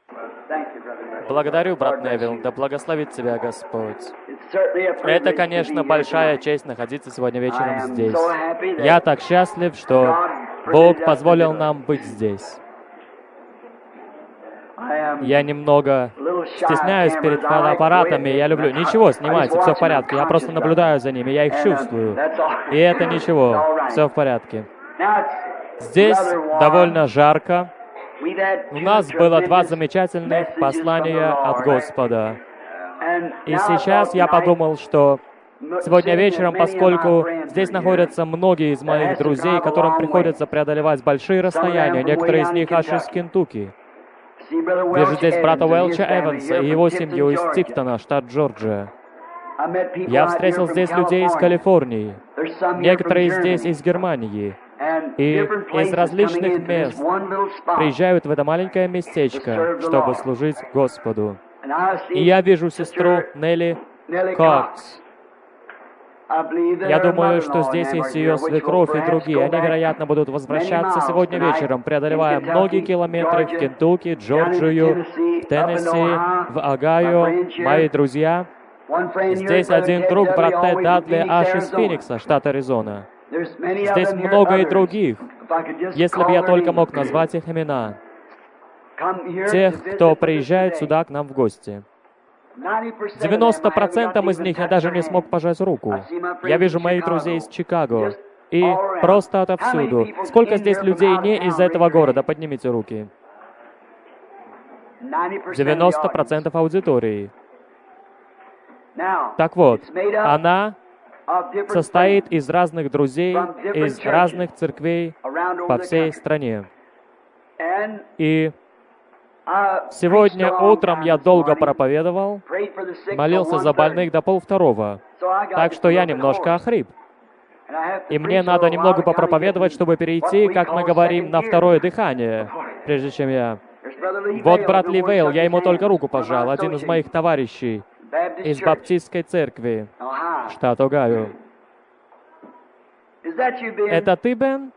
Благодарю, брат Невилл. Да благословит тебя Господь. Это, конечно, большая честь находиться сегодня вечером здесь. Я так счастлив, что Бог позволил нам быть здесь. Я немного стесняюсь перед фотоаппаратами, я люблю... Ничего, снимайте, все в порядке. Я просто наблюдаю за ними, я их чувствую. И это ничего, все в порядке. Здесь довольно жарко. У нас было 2 замечательных послания от Господа. И сейчас я подумал, что сегодня вечером, поскольку здесь находятся многие из моих друзей, которым приходится преодолевать большие расстояния, некоторые из них аж из Кентукки. Вижу здесь брата Уэлча Эванса и его семью из Тифтона, штат Джорджия. Я встретил здесь людей из Калифорнии, некоторые здесь из Германии. И из различных мест приезжают в это маленькое местечко, чтобы служить Господу. И я вижу сестру Нелли Кокс. Я думаю, что здесь есть ее свекровь и другие. Они, вероятно, будут возвращаться сегодня вечером, преодолевая многие километры в Кентукки, Джорджию, в Теннесси, в Огайо. Мои друзья. Здесь один друг, брат Тед Дадли, аж из Феникса, штат Аризона. Здесь много и других, если бы я только мог назвать их имена. Тех, кто приезжает сюда к нам в гости. 90% из них я даже не смог пожать руку. Я вижу моих друзей из Чикаго. И просто отовсюду. Сколько здесь людей не из этого города? Поднимите руки. 90% аудитории. Так вот, она состоит из разных друзей, из разных церквей по всей стране. И сегодня утром я долго проповедовал, молился за больных до 1:30, так что я немножко охрип. И мне надо немного попроповедовать, чтобы перейти, как мы говорим, на второе дыхание, прежде чем я... Вот брат Ли Вейл, я ему только руку пожал, один из моих товарищей из Баптистской церкви, штат Огайо. Это ты, Бен?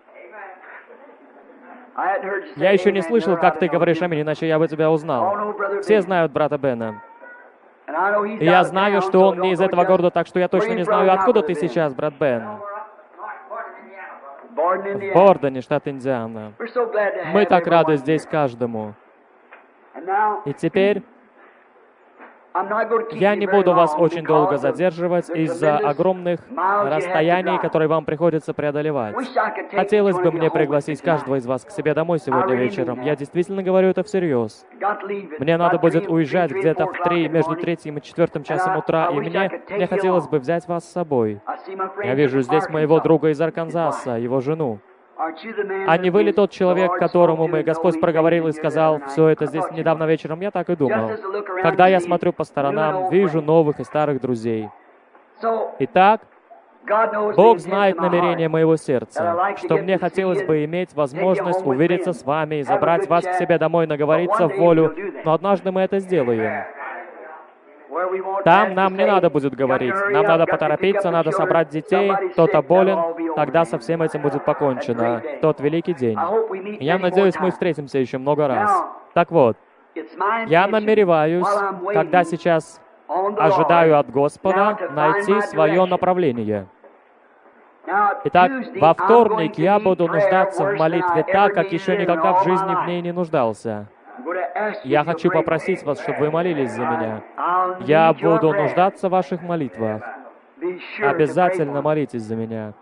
Я еще не слышал, как ты говоришь аминь, иначе я бы тебя узнал. Все знают брата Бена. И я знаю, что он не из этого города, так что я точно не знаю, откуда ты сейчас, брат Бен. В Бордоне, штат Индиана. Мы так рады здесь каждому. И теперь я не буду вас очень долго задерживать из-за огромных расстояний, которые вам приходится преодолевать. Хотелось бы мне пригласить каждого из вас к себе домой сегодня вечером. Я действительно говорю это всерьез. Мне надо будет уезжать где-то между 3 и 4 часом утра, и мне хотелось бы взять вас с собой. Я вижу здесь моего друга из Арканзаса, его жену. А не вы ли тот человек, которому Господь проговорил и сказал, все это здесь недавно вечером? Я так и думал. Когда я смотрю по сторонам, вижу новых и старых друзей. Итак, Бог знает намерение моего сердца, что мне хотелось бы иметь возможность увидеться с вами и забрать вас к себе домой, наговориться в волю, но однажды мы это сделаем. Там нам не надо будет говорить. Нам надо поторопиться, надо собрать детей. Кто-то болен, тогда со всем этим будет покончено. Тот великий день. Я надеюсь, мы встретимся еще много раз. Так вот, я намереваюсь, когда сейчас ожидаю от Господа, найти свое направление. Итак, во вторник я буду нуждаться в молитве так, как еще никогда в жизни в ней не нуждался. Я хочу попросить вас, чтобы вы молились за меня. Я буду нуждаться в ваших молитвах. Обязательно молитесь за меня.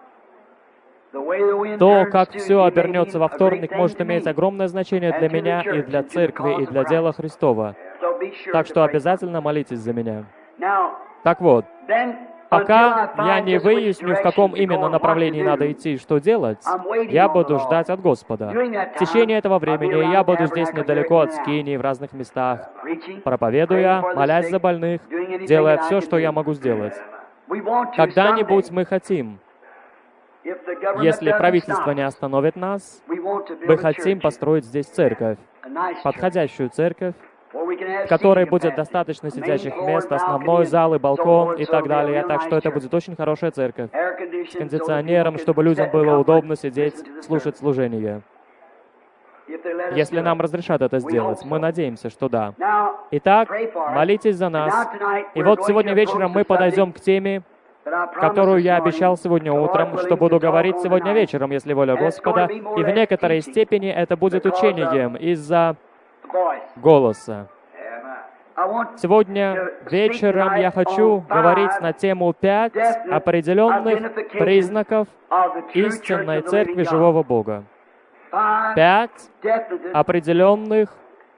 То, как все обернется во вторник, может иметь огромное значение для меня и для церкви, и для дела Христова. Так что обязательно молитесь за меня. Так вот, пока я не выясню, в каком именно направлении надо идти и что делать, я буду ждать от Господа. В течение этого времени я буду здесь недалеко от Скинии, в разных местах, проповедуя, молясь за больных, делая все, что я могу сделать. Когда-нибудь мы хотим, если правительство не остановит нас, мы хотим построить здесь церковь, подходящую церковь, в которой будет достаточно сидячих мест, основной зал и балкон и так далее. Так что это будет очень хорошая церковь с кондиционером, чтобы людям было удобно сидеть, слушать служение. если нам разрешат это сделать. Мы надеемся, что да. Итак, молитесь за нас. И вот сегодня вечером мы подойдем к теме, которую я обещал сегодня утром, что буду говорить сегодня вечером, если воля Господа. И в некоторой степени это будет учением из-за голоса. Сегодня вечером я хочу говорить на тему 5 определенных признаков истинной Церкви Живого Бога. 5 определенных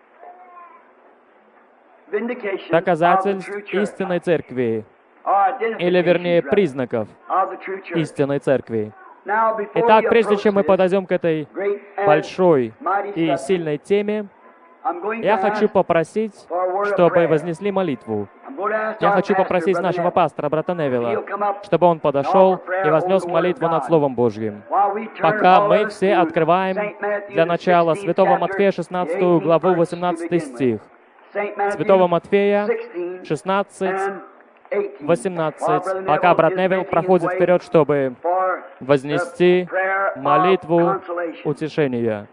доказательств истинной Церкви, или вернее признаков истинной Церкви. Итак, прежде чем мы подойдем к этой большой и сильной теме, я хочу попросить, чтобы вознесли молитву. Я хочу попросить нашего пастора, брата Невилла, чтобы он подошел и вознес молитву над Словом Божьим. Пока мы все открываем для начала Святого Матфея 16 главу 18 стих. Святого Матфея 16, 18. Пока брат Невилл проходит вперед, чтобы вознести молитву утешения.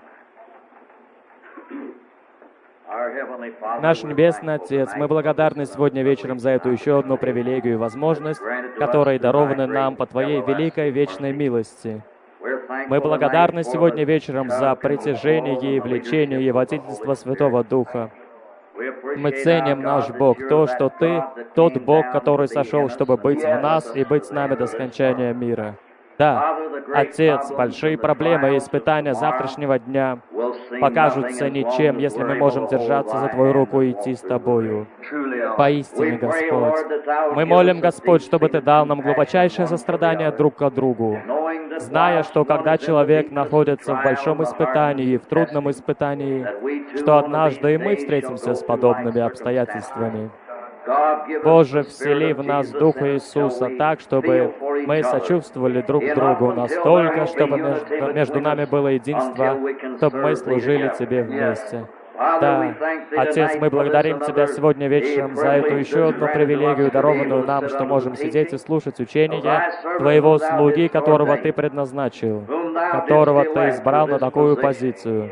Наш Небесный Отец, мы благодарны сегодня вечером за эту еще одну привилегию и возможность, которые дарованы нам по Твоей великой вечной милости. Мы благодарны сегодня вечером за притяжение и влечение и водительство Святого Духа. Мы ценим наш Бог, то, что Ты тот Бог, который сошел, чтобы быть в нас и быть с нами до скончания мира. Да, Отец, большие проблемы и испытания завтрашнего дня покажутся ничем, если мы можем держаться за Твою руку и идти с Тобою. Поистине, Господь, мы молим, Господь, чтобы Ты дал нам глубочайшее сострадание друг к другу, зная, что когда человек находится в большом испытании, в трудном испытании, что однажды и мы встретимся с подобными обстоятельствами. Боже, всели в нас Духа Иисуса так, чтобы мы сочувствовали друг другу настолько, чтобы между нами было единство, чтобы мы служили Тебе вместе. Да, Отец, мы благодарим Тебя сегодня вечером за эту еще одну привилегию, дарованную нам, что можем сидеть и слушать учения Твоего слуги, которого Ты предназначил, которого Ты избрал на такую позицию,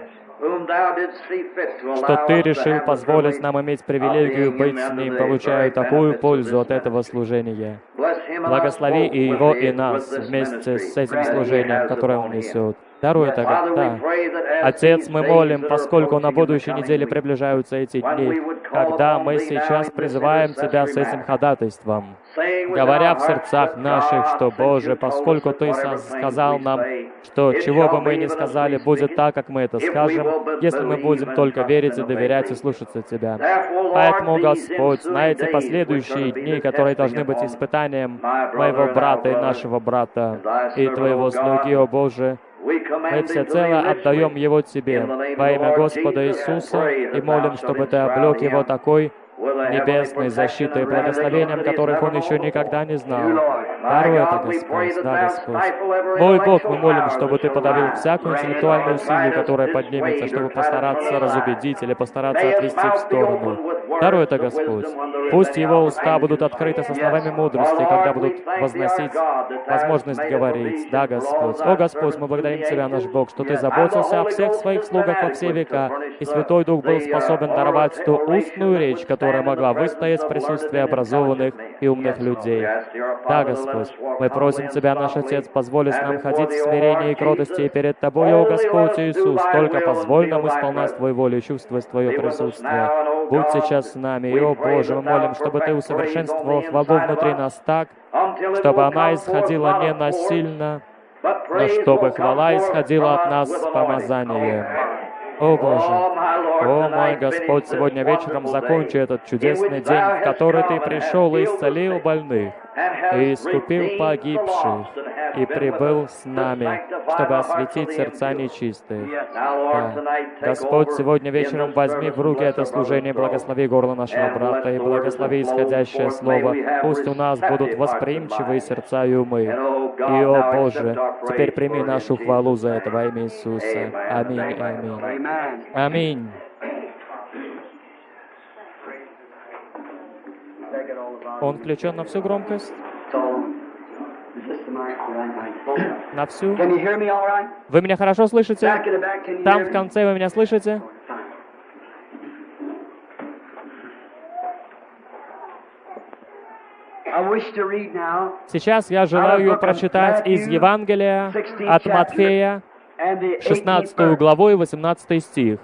что Ты решил позволить нам иметь привилегию быть с Ним, получая такую пользу от этого служения. Благослови и его, и нас вместе с этим служением, которое Он несет. Даруй это, да. Отец, мы молим, поскольку на будущей неделе приближаются эти дни, когда мы сейчас призываем Тебя с этим ходатайством, говоря в сердцах наших, что, Боже, поскольку Ты сказал нам, что чего бы мы ни сказали, будет так, как мы это скажем, если мы будем только верить и доверять и слушаться Тебя. Поэтому, Господь, на эти последующие дни, которые должны быть испытанием моего брата и нашего брата, и Твоего слуги, о Боже, мы всецело отдаем его Тебе во имя Господа Иисуса и молим, чтобы Ты облек его такой небесной защитой и благословением, которых он еще никогда не знал. Даруй это, Господь, да, Господь. Мой Бог, мы молим, чтобы Ты подавил всякую интеллектуальную силу, которая поднимется, чтобы постараться разубедить или постараться отвести в сторону. Даруй это, Господь. Пусть его уста будут открыты со словами мудрости, когда будут возносить возможность говорить. Да, Господь. О, Господь, мы благодарим Тебя, наш Бог, что Ты заботился о всех своих слугах во все века, и Святой Дух был способен даровать ту устную речь, которая могла выстоять в присутствии образованных и умных людей. Да, Господь, мы просим Тебя, наш Отец, позволить нам ходить в смирении и кротости и перед Тобой, о Господь Иисус, только позволь нам исполнять Твою волю и чувствовать Твое присутствие. Будь сейчас с нами, и, о Боже, мы молим, чтобы Ты усовершенствовал хвалу внутри нас так, чтобы она исходила не насильно, но чтобы хвала исходила от нас с помазанием. О Боже, о мой Господь, сегодня вечером закончи этот чудесный день, в который Ты пришел и исцелил больных, и искупил погибших, и прибыл с нами, чтобы осветить сердца нечистых. Да. Господь, сегодня вечером возьми в руки это служение, благослови горло нашего брата и благослови исходящее слово. Пусть у нас будут восприимчивые сердца и умы. И, о Боже, теперь прими нашу хвалу за это во имя Иисуса. Аминь, аминь. Аминь. Он включен на всю громкость? На всю. Вы меня хорошо слышите? Там в конце вы меня слышите? Сейчас я желаю прочитать из Евангелия от Матфея, 16 главу и 18 стих.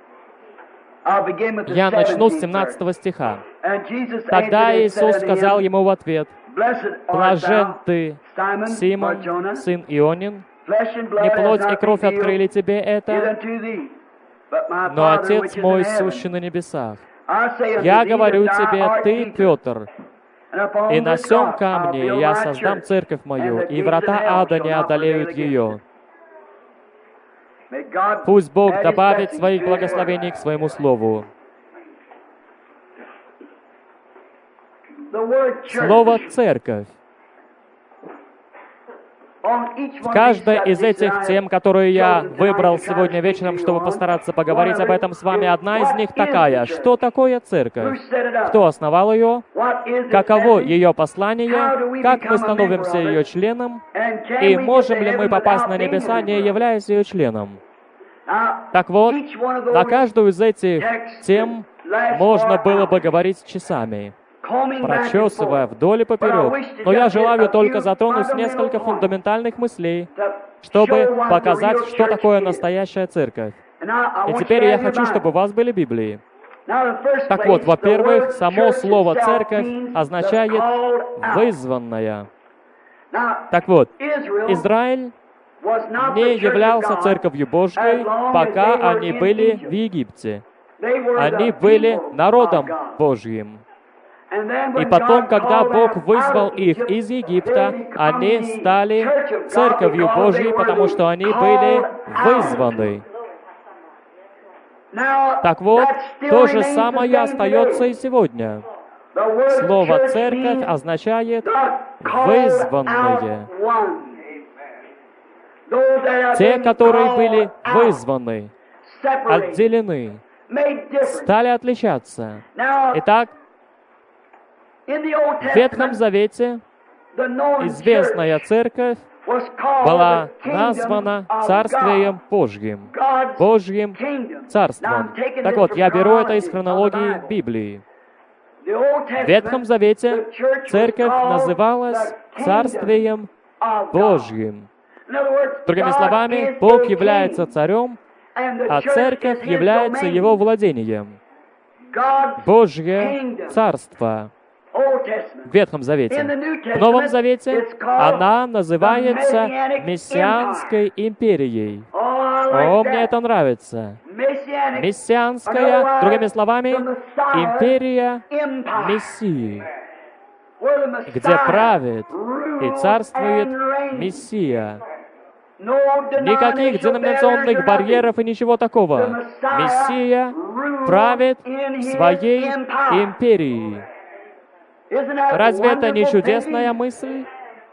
Я начну с 17 стиха. Тогда Иисус сказал ему в ответ: «Блажен ты, Симон, сын Ионин, не плоть и кровь открыли тебе это, но Отец мой, сущий на небесах. Я говорю тебе, ты, Петр, и на сем камне я создам церковь мою, и врата ада не одолеют ее». Пусть Бог добавит своих благословений к своему слову. Слово «церковь». В каждой из этих тем, которые я выбрал сегодня вечером, чтобы постараться поговорить об этом с вами, одна из них такая: что такое церковь? Кто основал ее? Каково ее послание? Как мы становимся ее членом? И можем ли мы попасть на небеса, не являясь ее членом? Так вот, на каждую из этих тем можно было бы говорить часами, прочесывая вдоль и поперек. Но я желаю только затронуть несколько фундаментальных мыслей, чтобы показать, что такое настоящая церковь. И теперь я хочу, чтобы у вас были Библии. Так вот, во-первых, само слово «церковь» означает «вызванная». Так вот, Израиль не являлся церковью Божьей, пока они были в Египте. Они были народом Божьим. И потом, когда Бог вызвал их из Египта, они стали церковью Божьей, потому что они были вызваны. Так вот, то же самое остается и сегодня. Слово «церковь» означает «вызванные». Те, которые были вызваны, отделены, стали отличаться. Итак, в Ветхом Завете известная церковь была названа Царствием Божьим, Божьим Царством. Так вот, я беру это из хронологии Библии. В Ветхом Завете церковь называлась Царствием Божьим. Другими словами, Бог является царем, а церковь является его владением. Божье Царство в Ветхом Завете. В Новом Завете она называется Мессианской империей. О, мне это нравится. Мессианская, другими словами, империя Мессии, где правит и царствует Мессия. Никаких деноминационных барьеров и ничего такого. Мессия правит в своей империи. Разве это не чудесная мысль?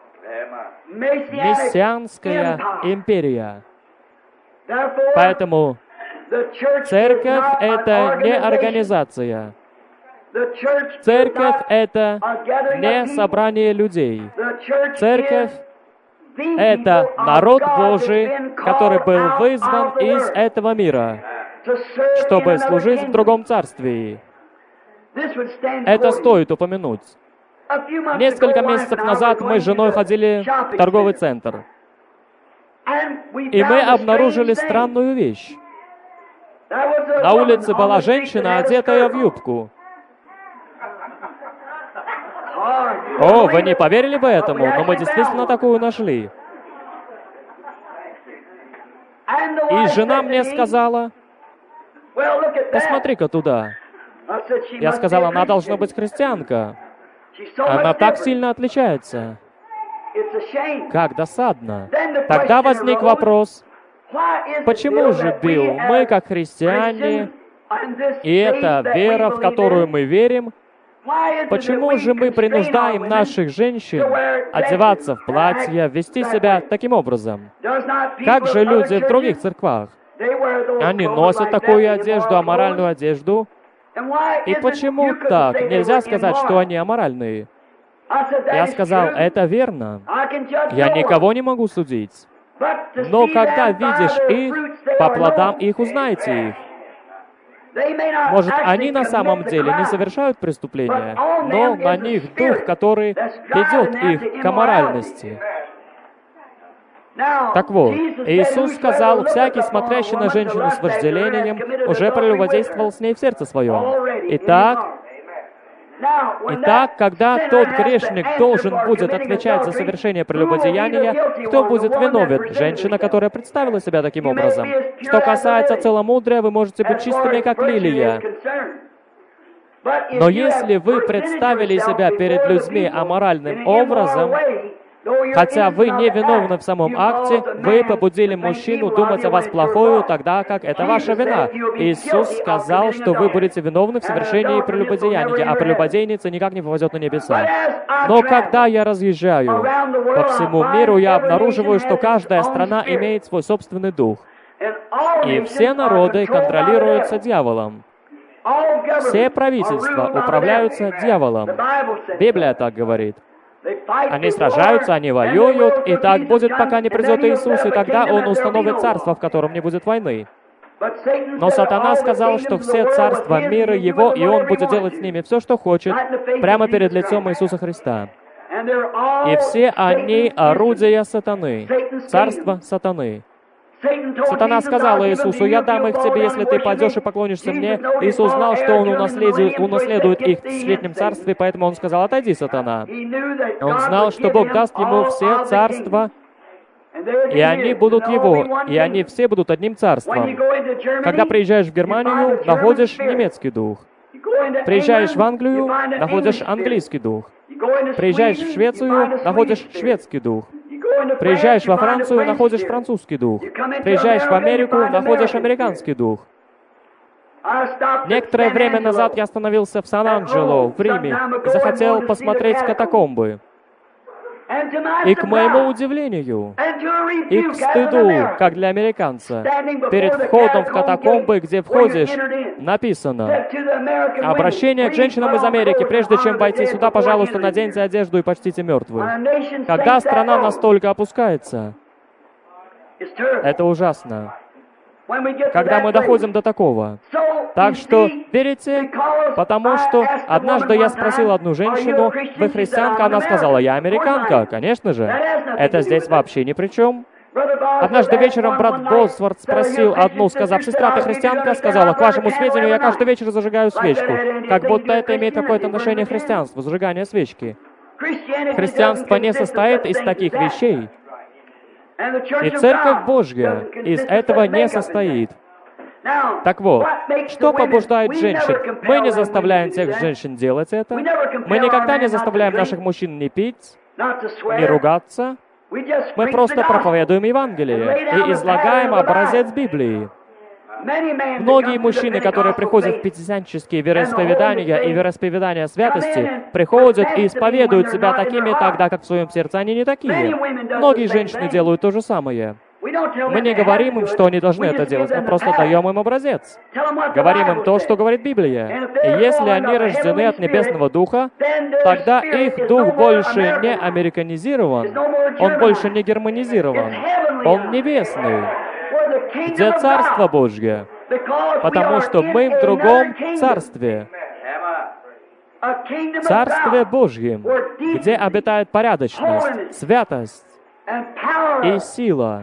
Мессианская империя. Поэтому церковь — это не организация. Церковь — это не собрание людей. Церковь — это народ Божий, который был вызван из этого мира, чтобы служить в другом царстве. Это стоит упомянуть. Несколько месяцев назад мы с женой ходили в торговый центр, и мы обнаружили странную вещь. На улице была женщина, одетая в юбку. О, вы не поверили бы этому, но мы действительно такую нашли. И жена мне сказала: «Посмотри-ка туда». Я сказал: «Она должна быть христианка. Она так сильно отличается». Как досадно. Тогда возник вопрос: почему же, Билл, мы, как христиане, и эта вера, в которую мы верим, почему же мы принуждаем наших женщин одеваться в платья, вести себя таким образом? Как же люди в других церквах? Они носят такую одежду, аморальную одежду. И почему так? Нельзя сказать, что они аморальные. Я сказал, это верно. Я никого не могу судить. Но когда видишь их, по плодам их узнаете их. Может, они на самом деле не совершают преступления, но на них дух, который ведет их к аморальности. Так вот, Иисус сказал, всякий, смотрящий на женщину с вожделением, уже прелюбодействовал с ней в сердце своем. Итак, когда тот грешник должен будет отвечать за совершение прелюбодеяния, кто будет виновен? Женщина, которая представила себя таким образом. Что касается целомудрия, вы можете быть чистыми, как лилия. Но если вы представили себя перед людьми аморальным образом, хотя вы не виновны в самом акте, вы побудили мужчину думать о вас плохое, тогда как это ваша вина. Иисус сказал, что вы будете виновны в совершении прелюбодеяния, а прелюбодейница никак не попадет на небеса. Но когда я разъезжаю по всему миру, я обнаруживаю, что каждая страна имеет свой собственный дух. И все народы контролируются дьяволом. Все правительства управляются дьяволом. Библия так говорит. Они сражаются, они воюют, и так будет, пока не придет Иисус, и тогда Он установит царство, в котором не будет войны. Но сатана сказал, что все царства мира Его, и Он будет делать с ними все, что хочет, прямо перед лицом Иисуса Христа. И все они орудия сатаны, царство сатаны. Сатана сказал Иисусу, «Я дам их тебе, если ты пойдешь и поклонишься мне». Иисус знал, что он унаследует их в светлом царстве, поэтому он сказал, «Отойди, сатана». Он знал, что Бог даст ему все царства, и они будут его, и они все будут одним царством. Когда приезжаешь в Германию, находишь немецкий дух. Приезжаешь в Англию, находишь английский дух. Приезжаешь в Швецию, находишь шведский дух. Приезжаешь во Францию, находишь французский дух. Приезжаешь в Америку, находишь американский дух. Некоторое время назад я остановился в Сан-Анджело, в Риме, и захотел посмотреть катакомбы. И к моему удивлению, и к стыду, как для американца, перед входом в катакомбы, где входишь, написано: «Обращение к женщинам из Америки. Прежде чем войти сюда, пожалуйста, наденьте одежду и почтите мертвых». Когда страна настолько опускается, это ужасно. Когда мы доходим до такого. Так что, верите? Потому что однажды я спросил одну женщину, «Вы христианка?» Она сказала, «Я американка». Конечно же. Это здесь вообще ни при чем. Однажды вечером брат Босворт спросил одну, сказав, «Сестра, ты христианка?» Сказала, «К вашему сведению, я каждый вечер зажигаю свечку». Как будто это имеет какое-то отношение к христианству, зажигание свечки. Христианство не состоит из таких вещей. И Церковь Божья из этого не состоит. Так вот, что побуждает женщин? Мы не заставляем тех женщин делать это. Мы никогда не заставляем наших мужчин не пить, не ругаться. Мы просто проповедуем Евангелие и излагаем образец Библии. Многие мужчины, которые приходят в пятидесятнические вероисповедания и вероисповедания святости, приходят и исповедуют себя такими, тогда как в своем сердце они не такие. Многие женщины делают то же самое. Мы не говорим им, что они должны это делать, мы просто даем им образец. Говорим им то, что говорит Библия. И если они рождены от Небесного Духа, тогда их дух больше не американизирован, он больше не германизирован, он небесный. Где Царство Божье? Потому что мы в другом царстве. Царстве Божьем, где обитает порядочность, святость и сила.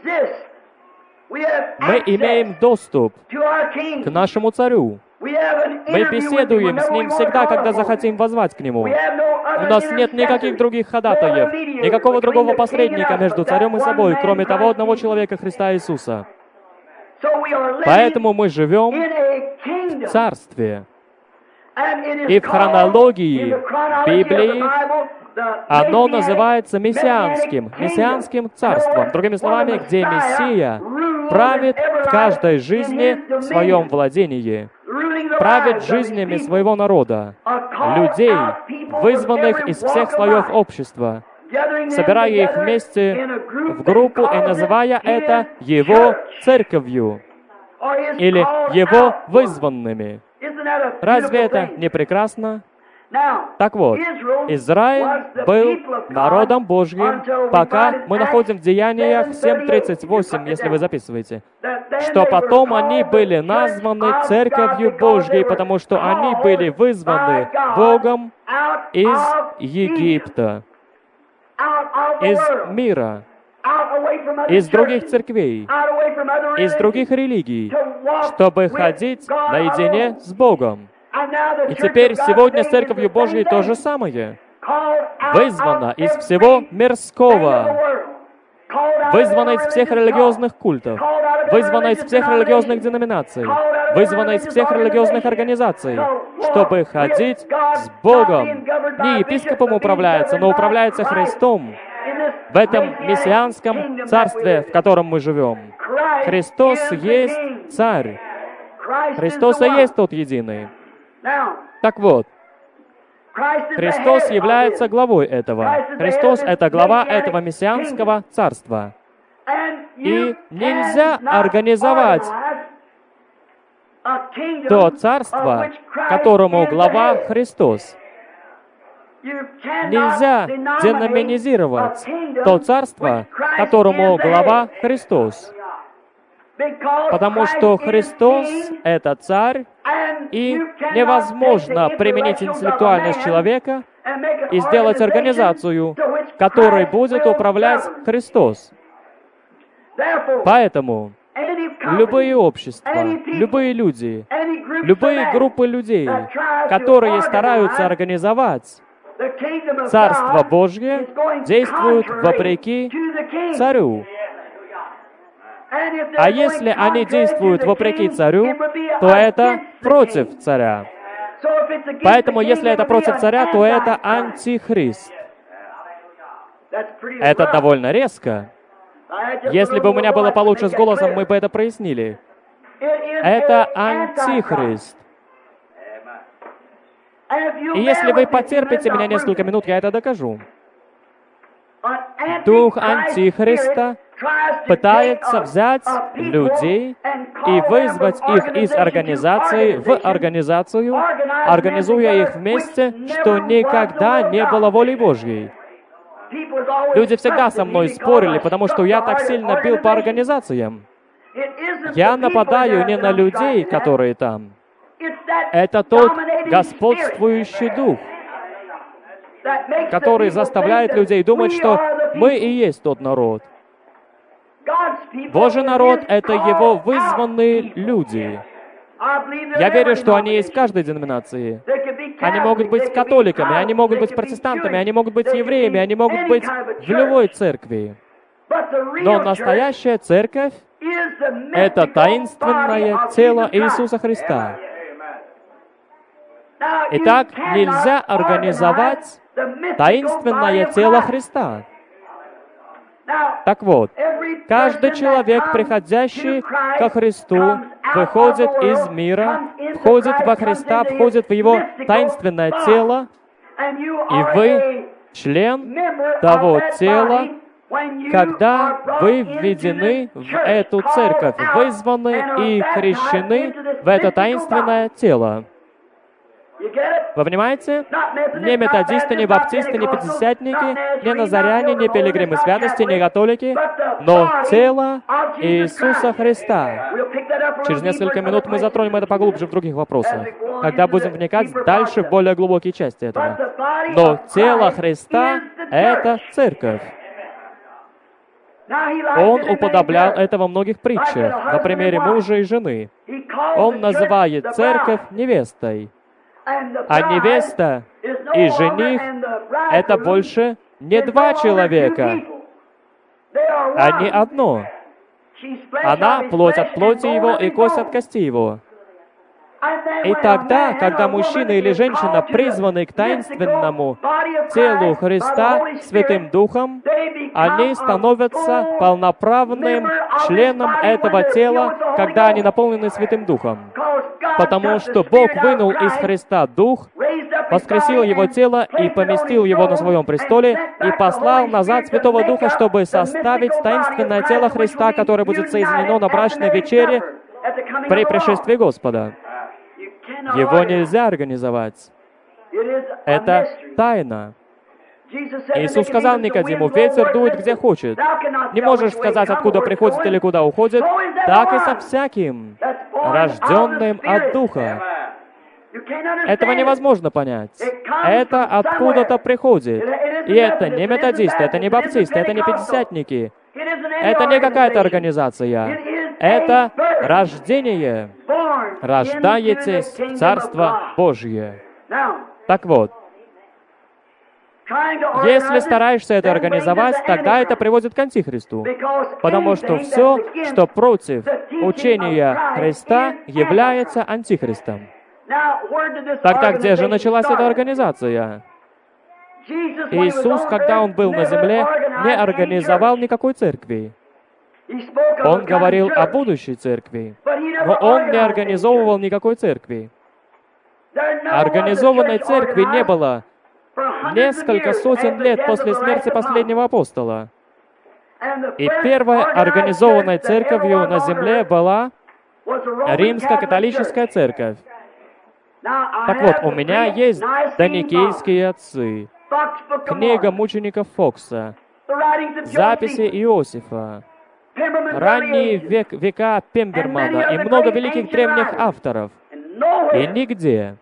Мы имеем доступ к нашему царю. Мы беседуем с ним всегда, когда захотим воззвать к нему. У нас нет никаких других ходатаев, никакого другого посредника между царем и собой, кроме того одного человека, Христа Иисуса. Поэтому мы живем в царстве. И в хронологии Библии оно называется мессианским царством. Другими словами, где Мессия правит в каждой жизни в своем владении, правит жизнями своего народа, людей, вызванных из всех слоев общества, собирая их вместе в группу и называя это Его церковью или Его вызванными. Разве это не прекрасно? Так вот, Израиль был народом Божьим, пока мы находим в Деяниях 7:38, если вы записываете, что потом они были названы Церковью Божьей, потому что они были вызваны Богом из Египта, из мира, из других церквей, из других религий, чтобы ходить наедине с Богом. И теперь сегодня с Церковью Божьей то же самое. Вызвана из всего мирского, вызвана из всех религиозных культов, вызвана из всех религиозных деноминаций, вызвана из всех религиозных организаций, чтобы ходить с Богом. Не епископом управляется, но управляется Христом в этом мессианском царстве, в котором мы живем. Христос есть Царь. Христос и есть тот единый. Так вот, Христос является главой этого. Христос — это глава этого мессианского царства. И нельзя организовать то царство, которому глава Христос. Нельзя деноминизировать то царство, которому глава Христос. Потому что Христос — это Царь, и невозможно применить интеллектуальность человека и сделать организацию, которой будет управлять Христос. Поэтому любые общества, любые люди, любые группы людей, которые стараются организовать Царство Божье, действуют вопреки Царю. А если они действуют вопреки Царю, то это против Царя. Поэтому, если это против Царя, то это антихрист. Это довольно резко. Если бы у меня было получше с голосом, мы бы это прояснили. Это антихрист. И если вы потерпите меня несколько минут, я это докажу. Дух Антихриста пытается взять людей и вызвать их из организации в организацию, организуя их вместе, что никогда не было волей Божьей. Люди всегда со мной спорили, потому что я так сильно бил по организациям. Я нападаю не на людей, которые там. Это тот господствующий дух, который заставляет людей думать, что мы и есть тот народ. Божий народ — это Его вызванные люди. Я верю, что они есть в каждой деноминации. Они могут быть католиками, они могут быть протестантами, они могут быть евреями, они могут быть в любой церкви. Но настоящая церковь — это таинственное тело Иисуса Христа. Итак, нельзя организовать таинственное тело Христа. Так вот, каждый человек, приходящий ко Христу, выходит из мира, входит во Христа, входит в Его таинственное тело, и вы член того тела, когда вы введены в эту церковь, вызваны и крещены в это таинственное тело. Вы понимаете? Не методисты, не баптисты, не пятидесятники, не назаряне, не пилигримы святости, не католики, но тело Иисуса Христа. Через несколько минут мы затронем это поглубже в других вопросах, когда будем вникать дальше в более глубокие части этого. Но тело Христа — это церковь. Он уподоблял это во многих притчах, на примере мужа и жены. Он называет церковь невестой. А невеста и жених — это больше не два человека, а не одно. Она — плоть от плоти его и кость от кости его. И тогда, когда мужчина или женщина призваны к таинственному телу Христа Святым Духом, они становятся полноправным членом этого тела, когда они наполнены Святым Духом. Потому что Бог вынул из Христа Дух, воскресил Его тело и поместил его на Своем престоле, и послал назад Святого Духа, чтобы составить таинственное тело Христа, которое будет соединено на брачной вечере при пришествии Господа. Его нельзя организовать. Это тайна. Иисус сказал Никодиму: ветер дует где хочет. Не можешь сказать, откуда приходит или куда уходит. Так и со всяким, рожденным от Духа. Этого невозможно понять. Это откуда-то приходит. И это не методисты, это не баптисты, это не пятидесятники. Это не какая-то организация. Это рождение. Рождаетесь в Царство Божье. Так вот, если стараешься это организовать, тогда это приводит к Антихристу. Потому что все, что против учения Христа, является Антихристом. Тогда где же началась эта организация? Иисус, когда Он был на земле, не организовал никакой церкви. Он говорил о будущей церкви, но Он не организовывал никакой церкви. Организованной церкви не было несколько сотен лет после смерти последнего апостола. И первой организованной церковью на земле была Римско-католическая церковь. Так вот, у меня есть доникейские отцы, книга мучеников Фокса, записи Иосифа, ранние века Пембермана и много великих древних авторов. И нигде,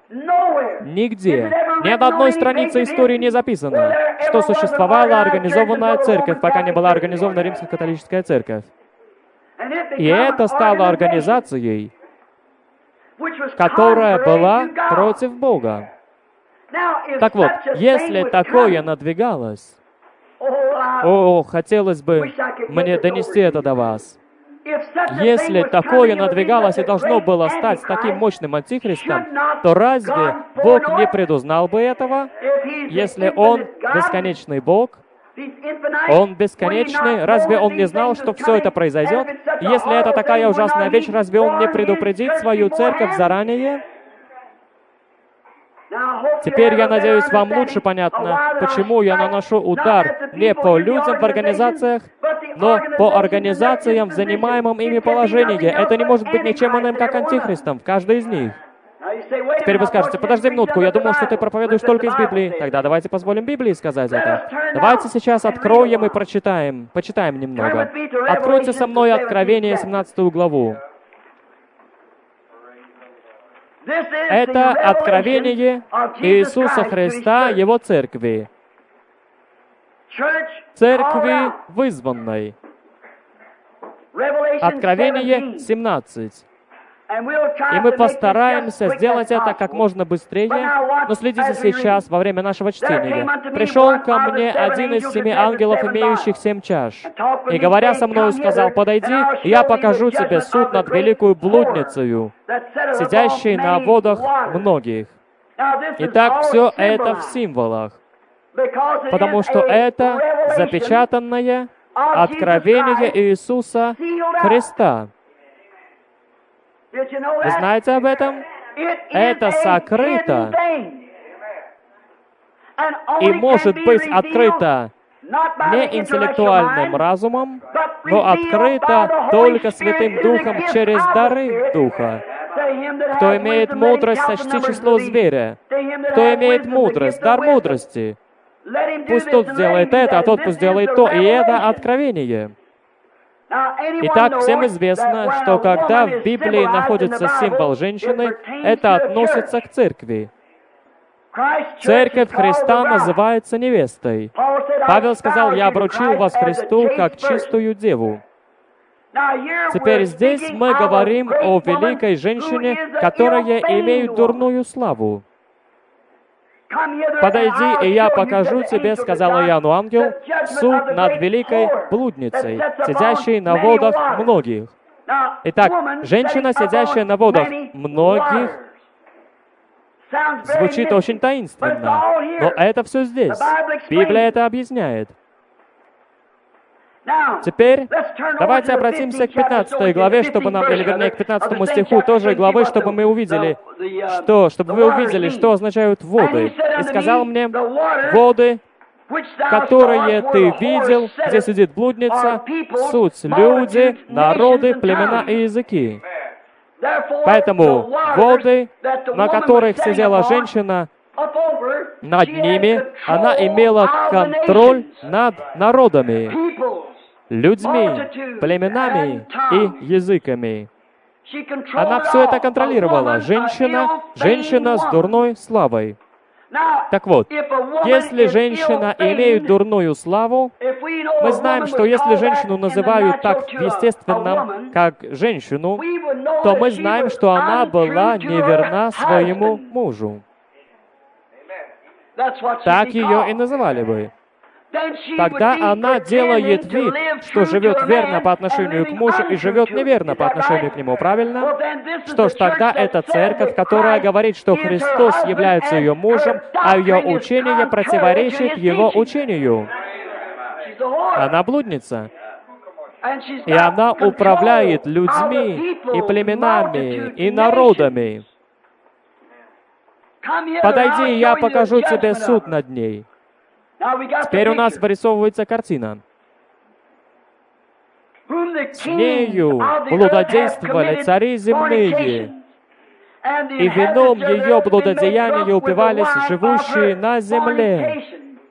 ни на одной странице истории не записано, что существовала организованная церковь, пока не была организована Римско-католическая церковь. И это стало организацией, которая была против Бога. Так вот, если такое надвигалось, хотелось бы мне донести это до вас. Если такое надвигалось и должно было стать таким мощным антихристом, то разве Бог не предузнал бы этого? Если Он бесконечный Бог, Он бесконечный, разве Он не знал, что все это произойдет? Если это такая ужасная вещь, разве Он не предупредит свою церковь заранее? Теперь, я надеюсь, вам лучше понятно, почему я наношу удар не по людям в организациях, но по организациям в занимаемом ими положении. Это не может быть ничем иным, как антихристом в каждой из них. Теперь вы скажете: подожди минутку, я думал, что ты проповедуешь только из Библии. Тогда давайте позволим Библии сказать это. Давайте сейчас откроем и почитаем немного. Откройте со мной Откровение, 17 главу. Это откровение Иисуса Христа, Его церкви. Церкви вызванной. Откровение 17. И мы постараемся сделать это как можно быстрее, но следите сейчас, во время нашего чтения. «Пришел ко мне один из 7 ангелов, имеющих 7 чаш, и, говоря со мною, сказал: подойди, и я покажу тебе суд над великую блудницею, сидящей на водах многих». Итак, все это в символах, потому что это запечатанное откровение Иисуса Христа. Вы знаете об этом? Это сокрыто и может быть открыто не интеллектуальным разумом, но открыто только Святым Духом через дары Духа. Кто имеет мудрость, сочти число зверя. Кто имеет мудрость, дар мудрости. Пусть тот сделает это, а тот пусть сделает то. И это откровение. Итак, всем известно, что когда в Библии находится символ женщины, это относится к церкви. Церковь Христа называется невестой. Павел сказал: «Я обручил вас Христу как чистую деву». Теперь здесь мы говорим о великой женщине, которая имеет дурную славу. «Подойди, и я покажу тебе, — сказал Иоанну ангел, — суд над великой блудницей, сидящей на водах многих». Итак, женщина, сидящая на водах многих, звучит очень таинственно, но это все здесь. Библия это объясняет. Теперь давайте обратимся к 15 главе, чтобы нам, или вернее, к 15 стиху тоже главы, чтобы мы увидели, чтобы вы увидели, что означают воды. «И сказал мне: воды, которые ты видел, где сидит блудница, суть люди, народы, племена и языки». Поэтому воды, на которых сидела женщина, над ними, она имела контроль над народами, людьми, племенами и языками. Она все это контролировала. Женщина с дурной славой. Так вот, если женщина имеет дурную славу, мы знаем, что если женщину называют так в естественном, как женщину, то мы знаем, что она была неверна своему мужу. Так ее и называли бы. Тогда она делает вид, что живет верно по отношению к мужу и живет неверно по отношению к нему, правильно? Что ж, тогда это церковь, которая говорит, что Христос является ее мужем, а ее учение противоречит его учению. Она блудница. И она управляет людьми и племенами и народами. Подойди, и я покажу тебе суд над ней. Теперь у нас вырисовывается картина. С нею блудодействовали цари земные, и вином ее блудодеяния упивались живущие на земле.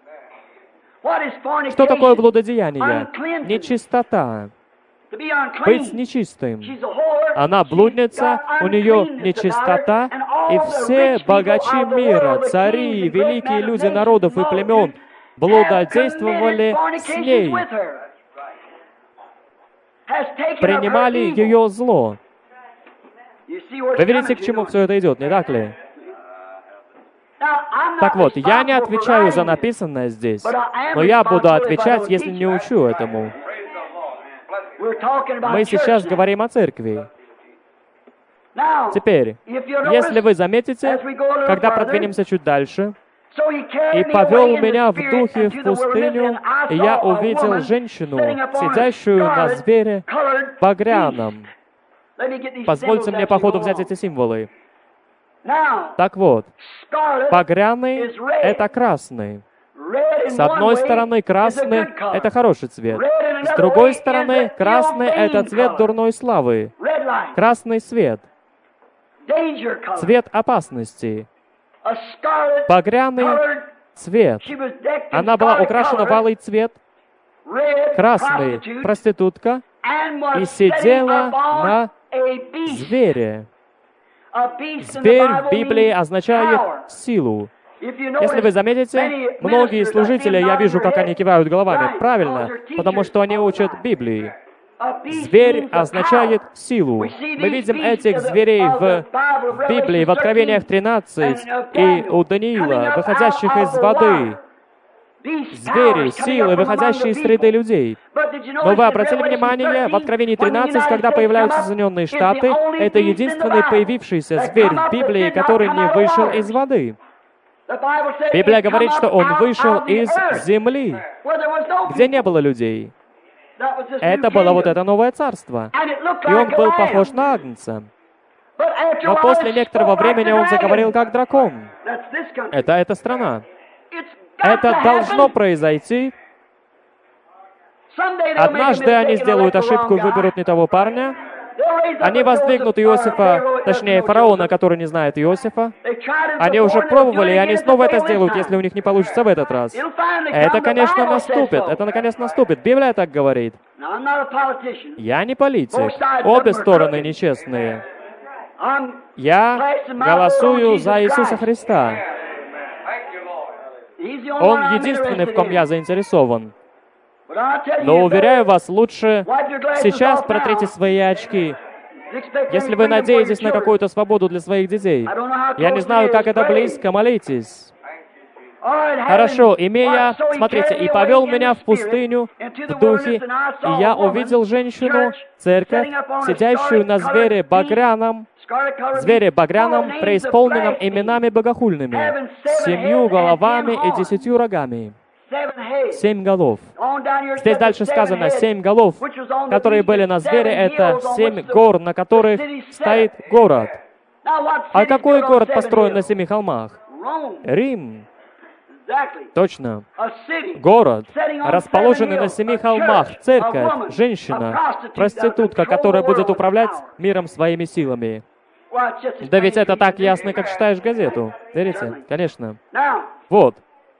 Что такое блудодеяние? Нечистота. Быть нечистым. Она блудница, у нее нечистота, и все богачи мира, цари, великие люди народов и племен блудодействовали с ней, принимали ее зло. Вы видите, к чему все это идет, не так ли? Так вот, я не отвечаю за написанное здесь, но я буду отвечать, если не учу этому. Мы сейчас говорим о церкви. Теперь, если вы заметите, когда продвинемся чуть дальше, «И повел меня в духе в пустыню, и я увидел женщину, сидящую на звере багряном». Позвольте мне по ходу взять эти символы. Так вот, багряный — это красный. С одной стороны, красный — это хороший цвет. С другой стороны, красный — это цвет дурной славы. Красный свет. Цвет опасности. Багряный цвет. Она была украшена в алый цвет. Красный — проститутка. И сидела на звере. Зверь в Библии означает силу. Если вы заметите, многие служители, я вижу, как они кивают головами. Правильно, потому что они учат Библии. Зверь означает силу. Мы видим этих зверей в Библии, в Откровениях 13 и у Даниила, выходящих из воды. Звери, силы, выходящие из среды людей. Но вы обратили внимание, в Откровении 13, когда появляются Соединенные Штаты, это единственный появившийся зверь в Библии, который не вышел из воды. Библия говорит, что он вышел из земли, где не было людей. Это было вот это новое царство. И он был похож на агнца. Но после некоторого времени он заговорил как дракон. Это эта страна. Это должно произойти. Однажды они сделают ошибку и выберут не того парня. Они воздвигнут Иосифа, точнее, фараона, который не знает Иосифа. Они уже пробовали, и они снова это сделают, если у них не получится в этот раз. Это, конечно, наступит. Это, наконец, наступит. Библия так говорит. Я не политик. Обе стороны нечестные. Я голосую за Иисуса Христа. Он единственный, в ком я заинтересован. Но, уверяю вас, лучше сейчас протрите свои очки, если вы надеетесь на какую-то свободу для своих детей. Я не знаю, как это близко, молитесь. Хорошо, имея, смотрите, «И повел меня в пустыню в духе, и я увидел женщину, церковь, сидящую на звере багряном, преисполненном именами богохульными, 7 головами и 10 рогами». 7 голов. Здесь дальше сказано 7 голов, которые были на звере, это 7 гор, на которых стоит город. А какой город построен на 7 холмах? Рим. Точно. Город, расположенный на 7 холмах, церковь, женщина, проститутка, которая будет управлять миром своими силами. Да ведь это так ясно, как читаешь газету. Верите? Конечно. Вот.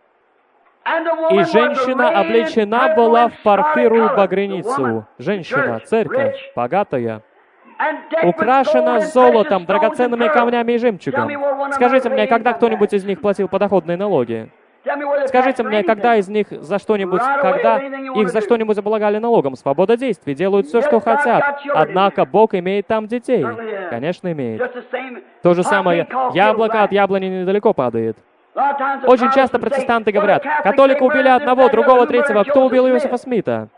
И женщина облечена была в парфирую багряницу. Женщина, церковь, богатая, украшена золотом, драгоценными камнями и жемчугом. Скажите мне, когда кто-нибудь из них платил подоходные налоги? Скажите мне, когда их за что-нибудь облагали налогом? Свобода действий, делают все, что хотят. Однако Бог имеет там детей. Конечно, имеет. То же самое, яблоко от яблони недалеко падает. Очень часто протестанты говорят, католики убили одного, другого, третьего. Кто убил Иосифа Смита?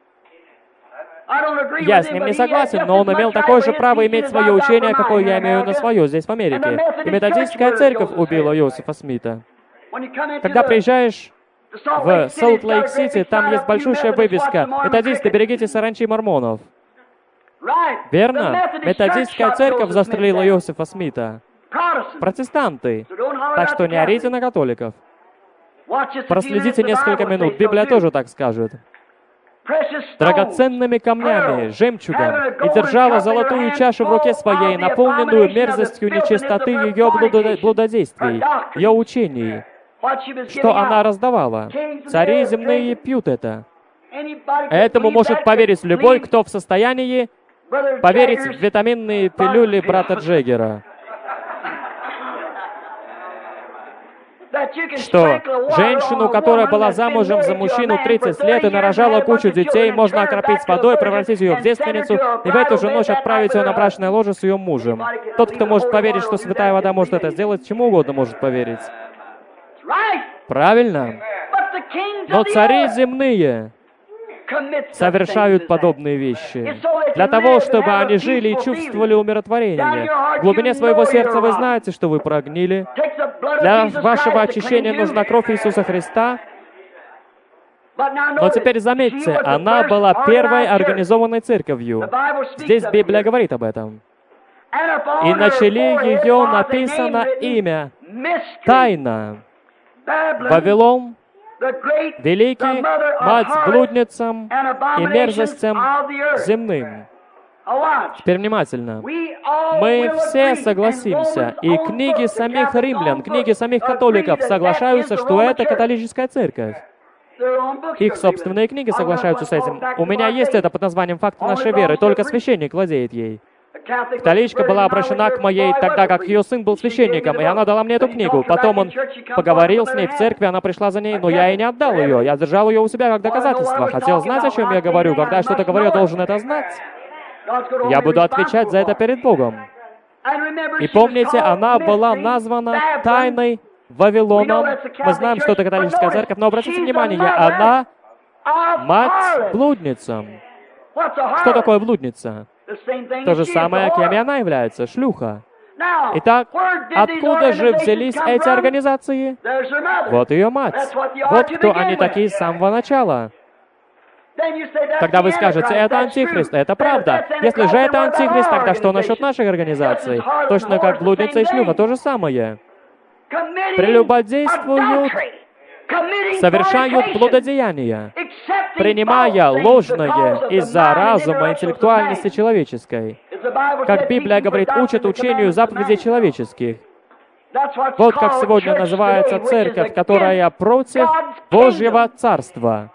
Я с ним не согласен, но он имел такое же право иметь свое учение, какое я имею на свое здесь, в Америке. И методистская церковь убила Иосифа Смита. Когда приезжаешь в Солт-Лейк-Сити, там есть большущая вывеска «Методисты, берегите саранчи мормонов». Верно? Методистская церковь застрелила Иосифа Смита. Протестанты. Так что не орите на католиков. Проследите несколько минут. Библия тоже так скажет. Драгоценными камнями, жемчугом, и держала золотую чашу в руке своей, наполненную мерзостью нечистоты ее блудодействий, ее учений, что она раздавала. Цари земные пьют это. Этому может поверить любой, кто в состоянии поверить в витаминные пилюли брата Джеггера. Что женщину, которая была замужем за мужчину 30 лет и нарожала кучу детей, можно окропить с водой, превратить ее в девственницу и в эту же ночь отправить ее на брачное ложе с ее мужем. Тот, кто может поверить, что святая вода может это сделать, чему угодно может поверить. Правильно? Но цари земные совершают подобные вещи для того, чтобы они жили и чувствовали умиротворение. В глубине своего сердца вы знаете, что вы прогнили. Для вашего очищения нужна кровь Иисуса Христа. Но теперь заметьте, она была первой организованной церковью. Здесь Библия говорит об этом. И на челе ее написано имя «Тайна». Вавилон, великий, мать блудницам и мерзостям земным. Теперь внимательно. Мы все согласимся, и книги самих римлян, книги самих католиков соглашаются, что это католическая церковь. Их собственные книги соглашаются с этим. У меня есть это под названием «Факты нашей веры», только священник владеет ей. Католичка была обращена к моей, тогда как ее сын был священником, и она дала мне эту книгу. Потом он поговорил с ней в церкви, она пришла за ней, но я ей не отдал ее. Я держал ее у себя как доказательство. Хотел знать, о чем я говорю. Когда я что-то говорю, я должен это знать. Я буду отвечать за это перед Богом. И помните, она была названа тайной Вавилоном. Мы знаем, что это католическая церковь, но обратите внимание, она мать блудницам. Что такое блудница? То же самое, кем и она является, шлюха. Итак, откуда же взялись эти организации? Вот ее мать. Вот кто они такие с самого начала. Когда вы скажете, это антихрист, это правда. Если же это антихрист, тогда что насчет наших организаций? Точно как блудница и шлюха, то же самое. Прелюбодействуют, совершают блудодеяния, принимая ложное из-за разума интеллектуальности человеческой. Как Библия говорит, учат учению заповедей человеческих. Вот как сегодня называется церковь, которая против Божьего Царства.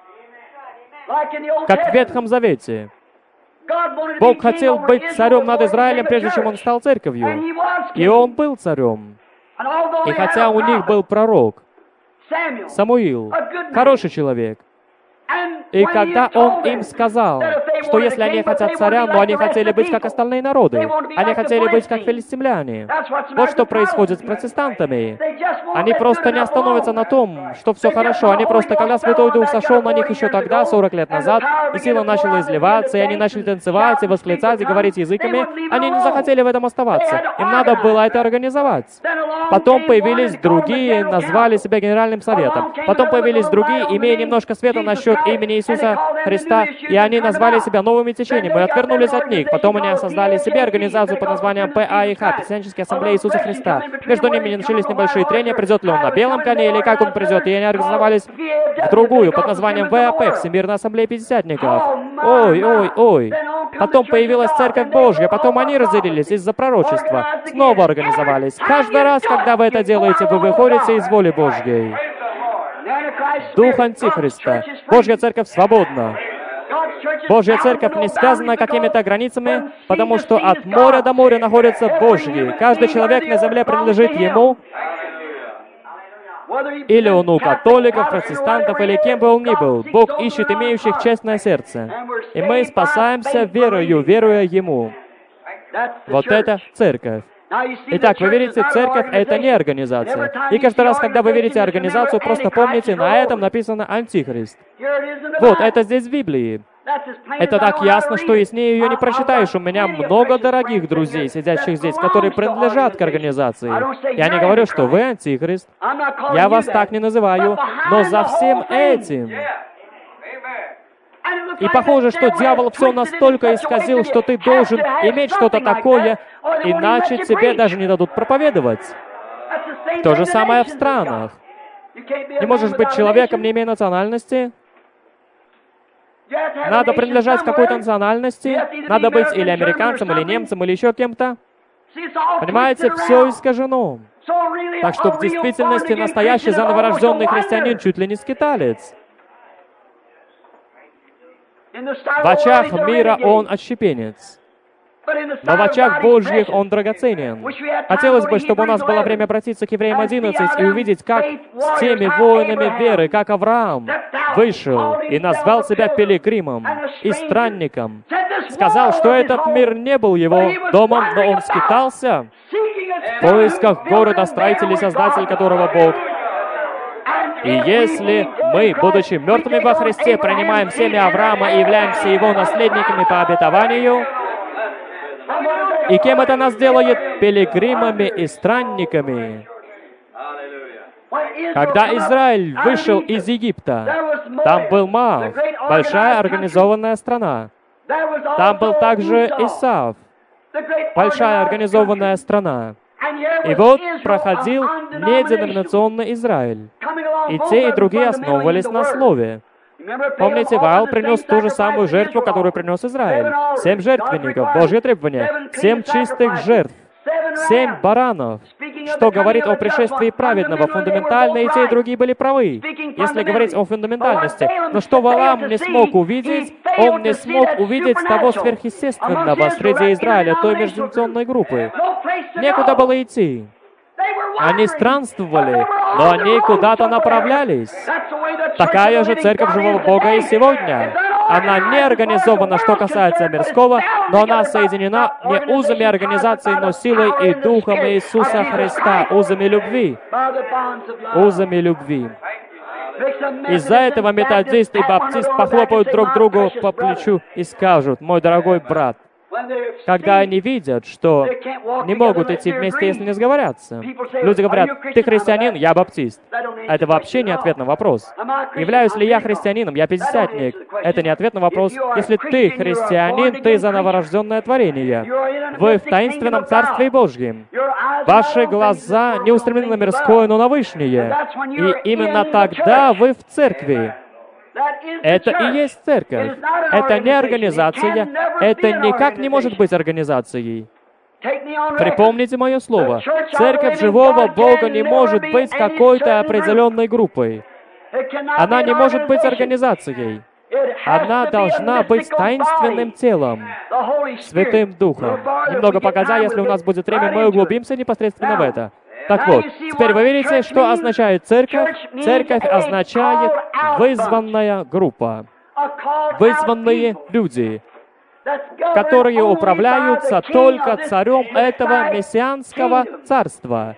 Как в Ветхом Завете. Бог хотел быть царем над Израилем, прежде чем Он стал церковью. И Он был царем. И хотя у них был пророк, Самуил, хороший человек, и когда он им сказал, что если они хотят царя, но они хотели быть как остальные народы, они хотели быть как филистимляне. Вот что происходит с протестантами. Они просто не остановятся на том, что все хорошо. Они просто, когда Святой Дух сошел на них еще тогда, 40 лет назад, и сила начала изливаться, и они начали танцевать, и восклицать, и говорить языками, они не захотели в этом оставаться. Им надо было это организовать. Потом появились другие, назвали себя Генеральным Советом. Потом появились другие, имея немножко света насчет имени Иисуса Христа, и они назвали себя новыми течениями и отвернулись от них. Потом они создали себе организацию под названием ПАИХ, Пятидесятническая ассамблея Иисуса Христа. Между ними начались небольшие трения, придет ли он на белом коне или как он придет, и они организовались в другую под названием ВАП, Всемирная ассамблея Пятидесятников. Ой. Потом появилась Церковь Божья, потом они разделились из-за пророчества, снова организовались. Каждый раз, когда вы это делаете, вы выходите из воли Божьей. Дух Антихриста. Божья Церковь свободна. Божья Церковь не связана какими-то границами, потому что от моря до моря находятся Божьи. Каждый человек на земле принадлежит Ему. Или он у католиков, протестантов, или кем бы он ни был. Бог ищет имеющих честное сердце. И мы спасаемся верою, веруя Ему. Вот это церковь. Итак, вы видите, церковь — это не организация. И каждый раз, когда вы видите организацию, просто помните, на этом написано «Антихрист». Вот, это здесь в Библии. Это так ясно, что яснее ее не прочитаешь. У меня много дорогих друзей, сидящих здесь, которые принадлежат к организации. Я не говорю, что вы антихрист. Я вас так не называю. Но за всем этим... И похоже, что дьявол все настолько исказил, что ты должен иметь что-то такое, иначе тебе даже не дадут проповедовать. То же самое в странах. Не можешь быть человеком, не имея национальности. Надо принадлежать какой-то национальности. Надо быть или американцем, или немцем, или еще кем-то. Понимаете, все искажено. Так что в действительности настоящий заново христианин чуть ли не скиталец. В очах мира он отщепенец. Но в очах Божьих он драгоценен. Хотелось бы, чтобы у нас было время обратиться к Евреям 11 и увидеть, как с теми воинами веры, как Авраам вышел и назвал себя пилигримом и странником. Сказал, что этот мир не был его домом, но он скитался в поисках города, строитель и создатель которого Бог. И если мы, будучи мертвыми во Христе, принимаем семя Авраама и являемся его наследниками по обетованию, и кем это нас делает? Пилигримами и странниками. Когда Израиль вышел из Египта, там был Моав, большая организованная страна. Там был также Исав, большая организованная страна. И вот проходил неденоминационный Израиль. И те, и другие основывались на Слове. Помните, Ваал принес ту же самую жертву, которую принес Израиль. 7 жертвенников, Божье требование. 7 чистых жертв. 7 баранов. Что говорит о пришествии праведного. Фундаментально и те, и другие были правы, если говорить о фундаментальности. Но что Валаам не смог увидеть, он не смог увидеть того сверхъестественного среди Израиля, той междинационной группы. Некуда было идти. Они странствовали, но они куда-то направлялись. Такая же церковь живого Бога и сегодня. Она не организована, что касается мирского, но она соединена не узами организации, но силой и духом Иисуса Христа, узами любви. Узами любви. Из-за этого методист и баптист похлопают друг другу по плечу и скажут: «Мой дорогой брат». Когда они видят, что не могут идти вместе, если не сговорятся. Люди говорят: «Ты христианин, я баптист». Это вообще не ответ на вопрос. Являюсь ли я христианином? Я пятидесятник. Это не ответ на вопрос. Если ты христианин, ты за новорожденное творение. Вы в таинственном Царстве Божьем. Ваши глаза не устремлены на мирское, но на вышнее. И именно тогда вы в церкви. Это и есть церковь. Это не организация. Это никак не может быть организацией. Припомните мое слово. Церковь живого Бога не может быть какой-то определенной группой. Она не может быть организацией. Она должна быть таинственным телом, Святым Духом. Немного погодя, если у нас будет время, мы углубимся непосредственно в это. Так вот, теперь вы видите, что означает церковь? Церковь означает вызванная группа, вызванные люди, которые управляются только царем этого мессианского царства.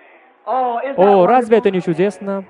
О, разве это не чудесно?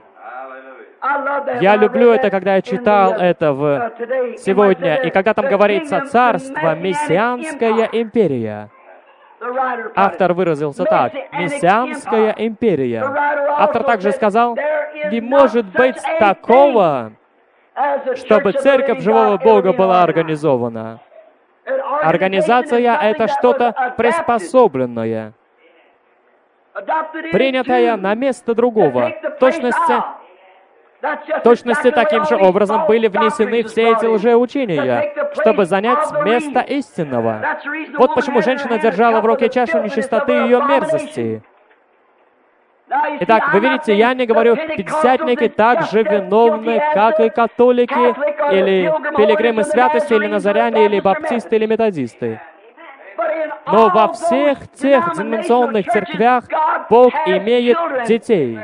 Я люблю это, когда я читал это сегодня, и когда там говорится «царство, мессианская империя». Автор выразился так: «Мессианская империя». Автор также сказал: «Не может быть такого, чтобы церковь живого Бога была организована». Организация — это что-то приспособленное, принятое на место другого. В точности, В точности таким же образом были внесены все эти лжеучения, чтобы занять место истинного. Вот почему женщина держала в руке чашу нечистоты и ее мерзости. Итак, вы видите, я не говорю, пятидесятники так же виновны, как и католики, или пилигримы святости, или назаряне, или баптисты, или методисты. Но во всех тех деноминационных церквях Бог имеет детей.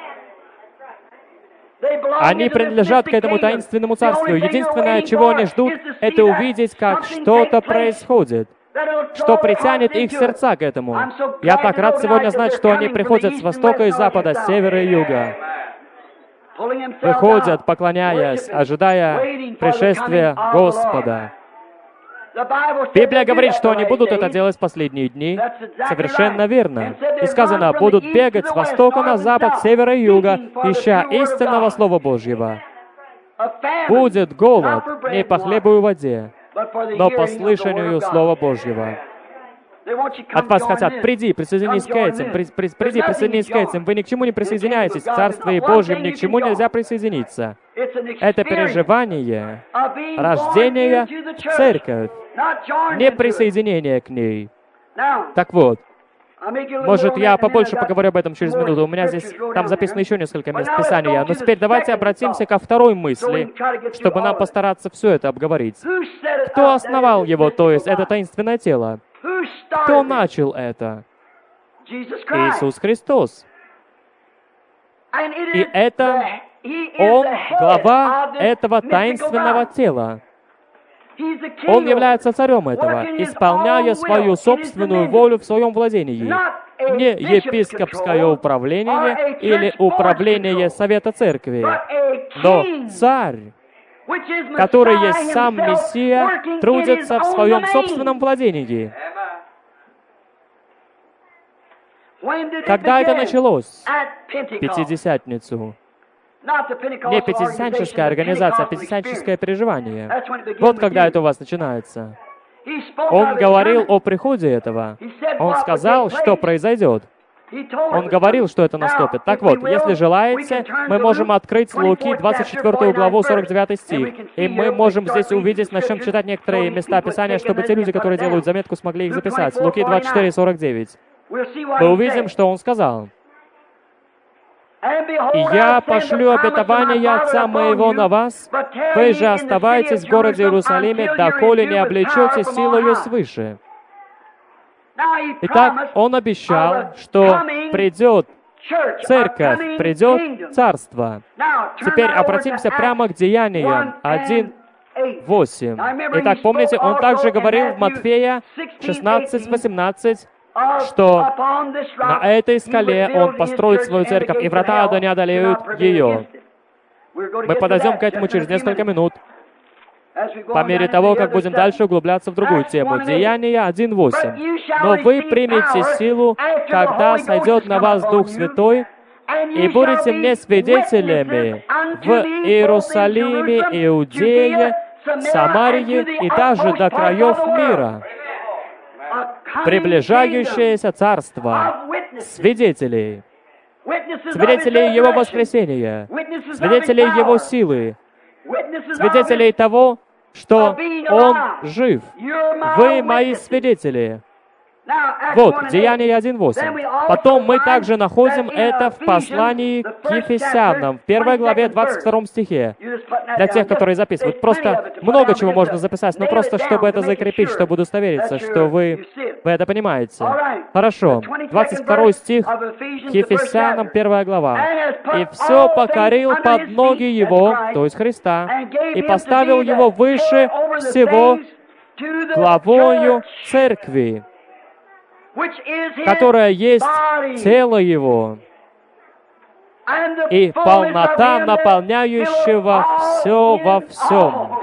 Они принадлежат к этому таинственному царству. Единственное, чего они ждут, это увидеть, как что-то происходит, что притянет их сердца к этому. Я так рад сегодня знать, что они приходят с востока и запада, с севера и юга. Выходят, поклоняясь, ожидая пришествия Господа. Библия говорит, что они будут это делать в последние дни. Совершенно верно. И сказано, будут бегать с востока на запад, с севера и юга, ища истинного Слова Божьего. Будет голод не по хлебу и воде, но по слышанию Слова Божьего. От вас хотят, приди, присоединись к этим, приди, присоединись к этим. Вы ни к чему не присоединяетесь. В Царстве Божьем ни к чему нельзя присоединиться. Это переживание рождения в церковь, не присоединение к ней. Так вот, может, я побольше поговорю об этом через минуту. У меня здесь, там записано еще несколько мест Писания. Но теперь давайте обратимся ко второй мысли, чтобы нам постараться все это обговорить. Кто основал его, то есть это таинственное тело? Кто начал это? Иисус Христос. И это Он глава этого таинственного тела. Он является царем этого, исполняя свою собственную волю в своем владении. Не епископское управление или управление Совета Церкви, но царь, который есть сам Мессия, трудится в своем собственном владении. Когда это началось? Пятидесятницу. Не пятидесятническая организация, а пятидесятническое переживание. Вот когда это у вас начинается. Он говорил о приходе этого. Он сказал, что произойдет. Он говорил, что это наступит. Так вот, если желаете, мы можем открыть Луки, 24 главу, 49 стих. И мы можем здесь увидеть, начнем читать некоторые места Писания, чтобы те люди, которые делают заметку, смогли их записать. Луки 24, 49. Мы увидим, что он сказал. «И я пошлю обетование Отца Моего на вас, вы же оставайтесь в городе Иерусалиме, доколе не облечете силою свыше». Итак, Он обещал, что придет церковь, придет царство. Теперь обратимся прямо к Деяниям 1:8. Итак, помните, Он также говорил в Матфея 16:18, что на этой скале Он построит свою церковь, и врата ада не одолеют ее. Мы подойдем к этому через несколько минут, по мере того, как будем дальше углубляться в другую тему. Деяния 1:8. «Но вы примете силу, когда сойдет на вас Дух Святой, и будете мне свидетелями в Иерусалиме, Иудее, Самарии и даже до краев мира». Приближающееся царство, свидетелей, свидетелей Его воскресения, свидетелей Его силы, свидетелей того, что Он жив. Вы мои свидетели. Вот, Деяние 1:8. Потом мы также находим это в послании к Ефесянам, в 1 главе 22 стихе. Для тех, которые записывают. Просто много чего можно записать, но просто чтобы это закрепить, чтобы удостовериться, что вы это понимаете. Хорошо. 22 стих к Ефесянам, 1 глава. «И все покорил под ноги Его, то есть Христа, и поставил Его выше всего главою церкви, которая есть тело Его, и полнота наполняющего все во всем».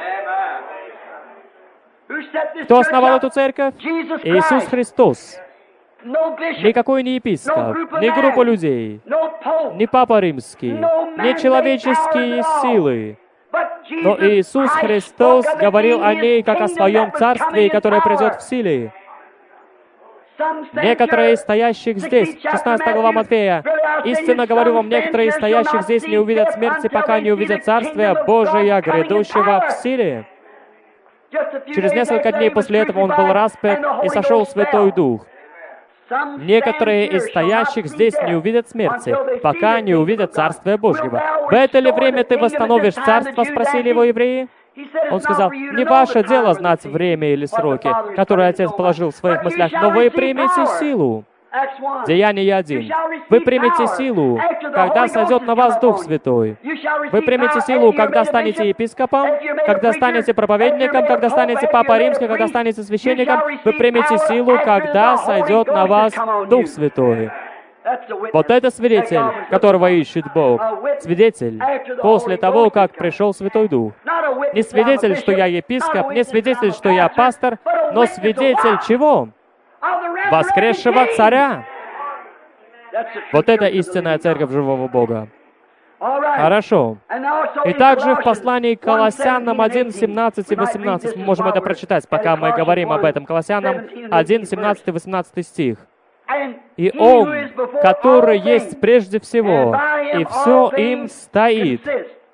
Кто основал эту церковь? Иисус Христос. Никакой не епископ, не группа людей, не Папа Римский, не человеческие силы. Но Иисус Христос говорил о ней как о своем царстве, которое придет в силе. Некоторые из стоящих здесь, 16 глава Матфея, Истинно говорю вам, некоторые из стоящих здесь не увидят смерти, пока не увидят Царствия Божия, грядущего в силе». Через несколько дней после этого он был распят, и сошел Святой Дух. Некоторые из стоящих здесь не увидят смерти, пока не увидят Царствия Божьего. «В это ли время ты восстановишь царство?» — спросили его евреи. Он сказал: «Не ваше дело знать время или сроки, которые Отец положил в своих мыслях, но вы примете силу». Деяние 1. Вы примете силу, когда сойдет на вас Дух Святой. Вы примете силу, когда станете епископом, когда станете проповедником, когда станете Папой Римским, когда станете священником. Вы примете силу, когда сойдет на вас Дух Святой. Вот это свидетель, которого ищет Бог. Свидетель после того, как пришел Святой Дух. Не свидетель, что я епископ, не свидетель, что я пастор, но свидетель чего? Воскресшего Царя. Вот это истинная церковь живого Бога. Хорошо. И также в послании к Колоссянам 1, 17 и 18, мы можем это прочитать, пока мы говорим об этом. Колоссянам 1, 17 и 18 стих. «И Он, который есть прежде всего, и все им стоит.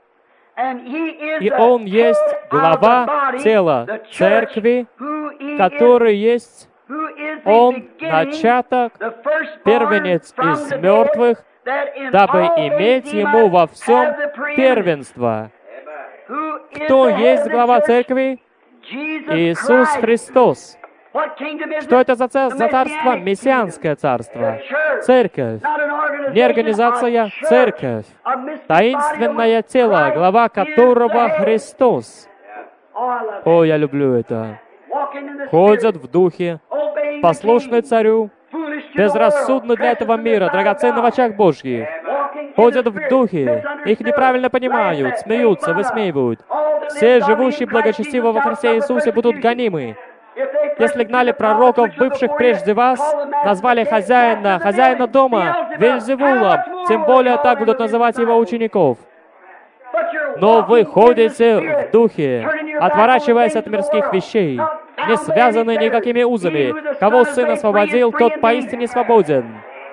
И Он есть глава тела церкви, который есть Он начаток, первенец из мертвых, дабы иметь Ему во всем первенство». Кто есть глава церкви? Иисус Христос. Что это за царство? Мессианское царство. Церковь. Не организация, церковь. Таинственное тело, глава которого Христос. О, я люблю это. Ходят в духе, послушны царю, безрассудны для этого мира, драгоценны в очах Божьих. Ходят в духе, их неправильно понимают, смеются, высмеивают. Все живущие благочестиво во Христе Иисусе будут гонимы. Если гнали пророков, бывших прежде вас, назвали хозяина дома, Вельзевулом, тем более так будут называть его учеников. Но вы ходите в духе, отворачиваясь от мирских вещей, не связаны никакими узами. Кого Сын освободил, тот поистине свободен.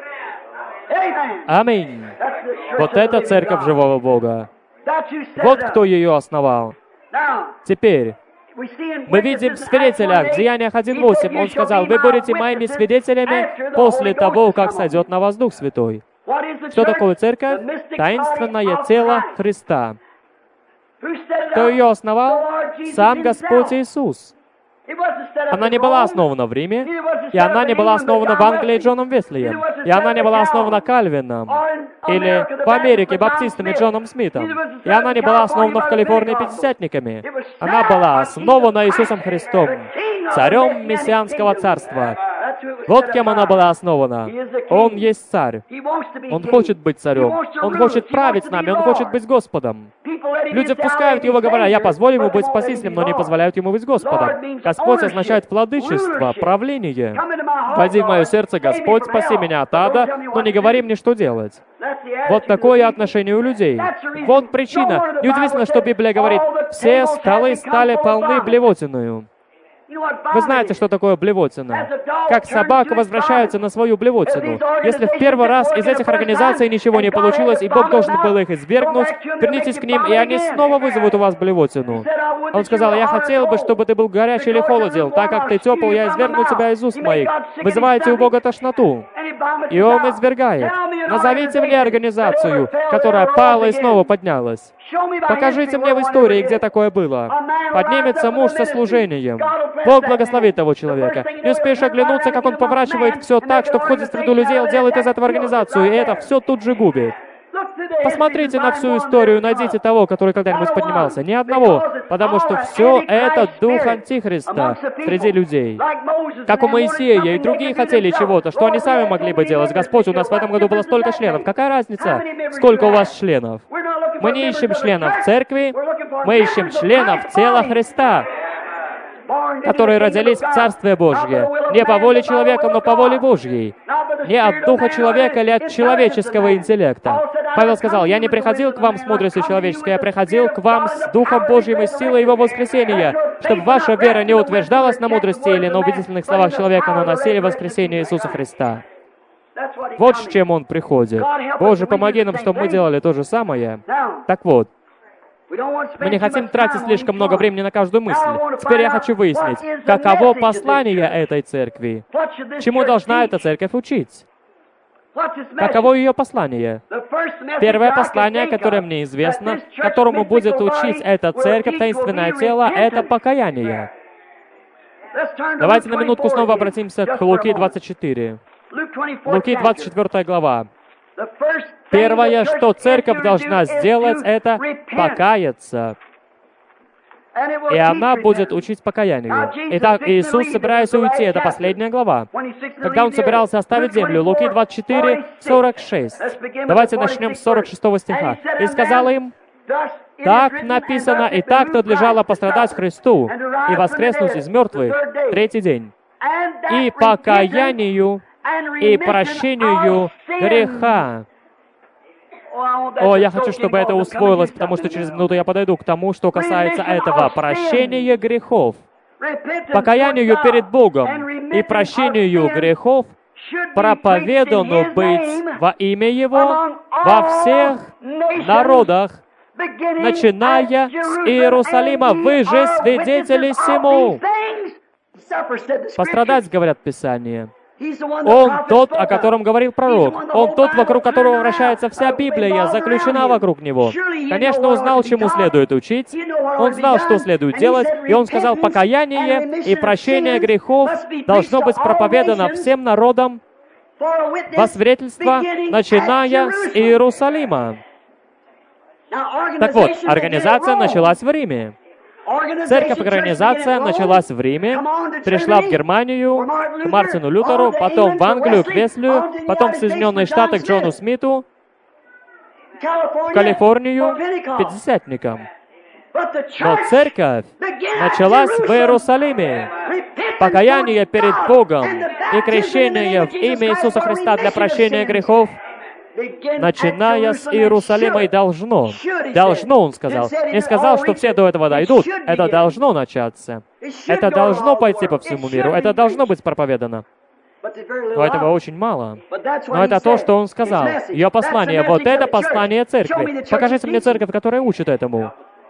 Аминь. Вот это церковь живого Бога. Вот кто ее основал. Теперь, мы видим в свидетелях, в Деяниях 1:8, он сказал: «Вы будете моими свидетелями после того, как сойдет на вас Дух Святой». Что такое церковь? Таинственное тело Христа. Кто ее основал? Сам Господь Иисус. Она не была основана в Риме, и она не была основана в Англии Джоном Веслием, и она не была основана Кальвином, или в Америке баптистами Джоном Смитом, и она не была основана в Калифорнии пятидесятниками. Она была основана Иисусом Христом, царем Мессианского царства. Вот кем она была основана. Он есть царь. Он хочет быть царем. Он хочет править с нами. Он хочет быть Господом. Люди впускают его, говоря: «Я позволю ему быть спасителем», но не позволяют ему быть Господом. Господь означает владычество, правление. «Войди в мое сердце, Господь, спаси меня от ада, но не говори мне, что делать». Вот такое отношение у людей. Вот причина. Неудивительно, что Библия говорит: «Все столы стали полны блевотиною». Вы знаете, что такое блевотина? Как собака возвращается на свою блевотину. Если в первый раз из этих организаций ничего не получилось, и Бог должен был их извергнуть, вернитесь к ним, и они снова вызовут у вас блевотину. Он сказал: «Я хотел бы, чтобы ты был горячий или холоден. Так как ты тепл, я извергну тебя из уст моих». Вызываете у Бога тошноту, и Он извергает. Назовите мне организацию, которая пала и снова поднялась. Покажите мне в истории, где такое было. Поднимется муж со служением. Бог благословит того человека. Не успеешь оглянуться, как он поворачивает все так, что входит в среду людей, он делает из этого организацию, и это все тут же губит. Посмотрите на всю историю, найдите того, который когда-нибудь поднимался. Ни одного, потому что все это дух Антихриста среди людей. Как у Моисея, и другие хотели чего-то, что они сами могли бы делать. Господь, у нас в этом году было столько членов. Какая разница, сколько у вас членов? Мы не ищем членов церкви, мы ищем членов тела Христа, которые родились в Царстве Божье. Не по воле человека, но по воле Божьей. Не от духа человека или от человеческого интеллекта. Павел сказал: «Я не приходил к вам с мудростью человеческой, я приходил к вам с Духом Божьим и силой Его воскресения, чтобы ваша вера не утверждалась на мудрости или на убедительных словах человека, но на силе воскресения Иисуса Христа». Вот с чем Он приходит. Боже, помоги нам, чтобы мы делали то же самое. Так вот, мы не хотим тратить слишком много времени на каждую мысль. Теперь я хочу выяснить, каково послание этой церкви. Чему должна эта церковь учить? Каково ее послание? Первое послание, которое мне известно, которому будет учить эта церковь, таинственное тело, это покаяние. Давайте на минутку снова обратимся к Луки 24. Луки 24 глава. Первое, что церковь должна сделать, это покаяться. И она будет учить покаянию. Итак, Иисус, собираясь уйти, это последняя глава. Когда Он собирался оставить землю, Луки 24, 46. Давайте начнем с 46 стиха. «И сказал им, так написано, и так надлежало пострадать Христу, и воскреснуть из мертвых третий день, и покаянию, и прощению греха». О, я хочу, чтобы это усвоилось, потому что через минуту я подойду к тому, что касается этого. Прощение грехов. Покаянию перед Богом и прощению грехов проповедано быть во имя Его во всех народах, начиная с Иерусалима. Вы же свидетели всему. Пострадать, говорят Писания. Он тот, о котором говорил пророк. Он тот, вокруг которого вращается вся Библия, заключена вокруг него. Конечно, он знал, чему следует учить. Он знал, что следует делать. И он сказал, покаяние и прощение грехов должно быть проповедано всем народам во свидетельство, начиная с Иерусалима. Так вот, организация началась в Риме. Церковь-организация началась в Риме, пришла в Германию, к Мартину Лютеру, потом в Англию, к Веслию, потом в Соединенные Штаты, к Джону Смиту, в Калифорнию, к пятидесятникам. Но церковь началась в Иерусалиме. Покаяние перед Богом и крещение в имя Иисуса Христа для прощения грехов, начиная с Иерусалима, и должно, он сказал. Не сказал, что все до этого дойдут. Это должно начаться. Это должно пойти по всему миру. Это должно быть проповедано. Но этого очень мало. Но это то, что он сказал. Ее послание. Вот это послание церкви. Покажите мне церковь, которая учит этому.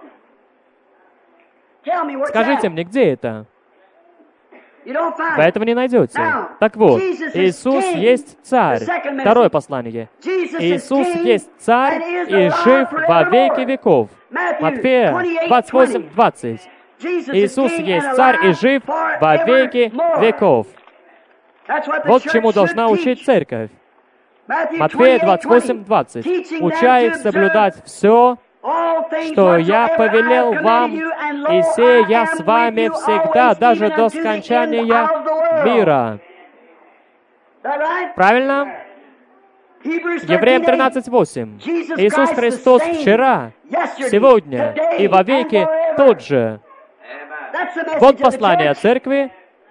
Скажите мне, где это? Вы этого не найдете. Так вот, Иисус есть Царь. Второе послание. Иисус есть Царь и жив во веки веков. Матфея 28, 20. Иисус есть Царь и жив во веки веков. Вот чему должна учить церковь. Матфея 28, 20. «Уча их соблюдать все, что я повелел вам, и се я с вами всегда, даже до скончания мира». Правильно? Евреям 13:8. Иисус Христос вчера, сегодня и вовеки тот же. Вот послание церкви.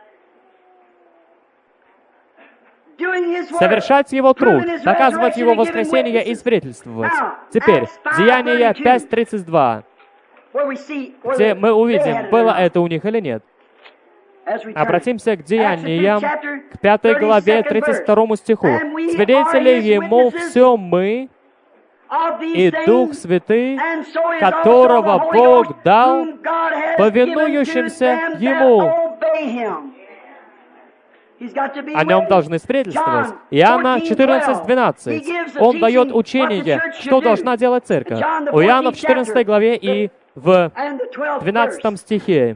Совершать Его труд, доказывать Его воскресение и свидетельствовать. Теперь, Деяния 5:32, где мы увидим, было это у них или нет. Обратимся к Деяниям, к 5 главе, 32 стиху. «Свидетели Ему все мы, и Дух Святый, которого Бог дал, повинующимся Ему». О Нем должны свидетельствовать. Иоанна 14:12. Он дает учение, что должна делать церковь. У Иоанна в 14 главе и в 12 стихе.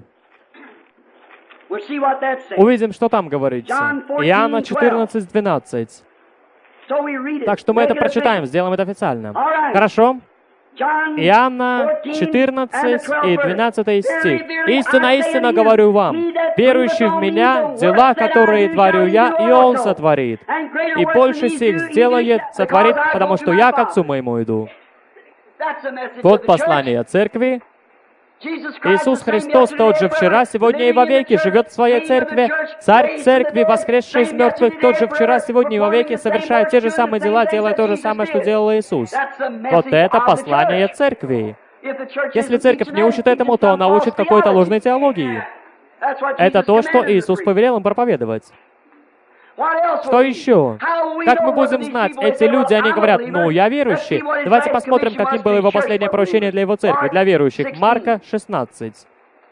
Увидим, что там говорится. Иоанна 14:12. Так что мы это прочитаем, сделаем это официально. Хорошо? Иоанна 14 и 12 стих. «Истинно, истинно говорю вам, верующий в Меня, дела, которые творю Я, и Он сотворит. И больше сих сделает, сотворит, потому что Я к Отцу Моему иду». Вот послание церкви. Иисус Христос тот же вчера, сегодня и вовеки живет в своей церкви. Царь церкви, воскресший из мертвых, тот же вчера, сегодня и вовеки совершает те же самые дела, делая то же самое, что делал Иисус. Вот это послание церкви. Если церковь не учит этому, то она учит какой-то ложной теологии. Это то, что Иисус повелел им проповедовать. Что еще? Как мы будем знать? Эти люди, они говорят, ну, я верующий. Давайте посмотрим, каким было его последнее поручение для его церкви, для верующих. Марка 16.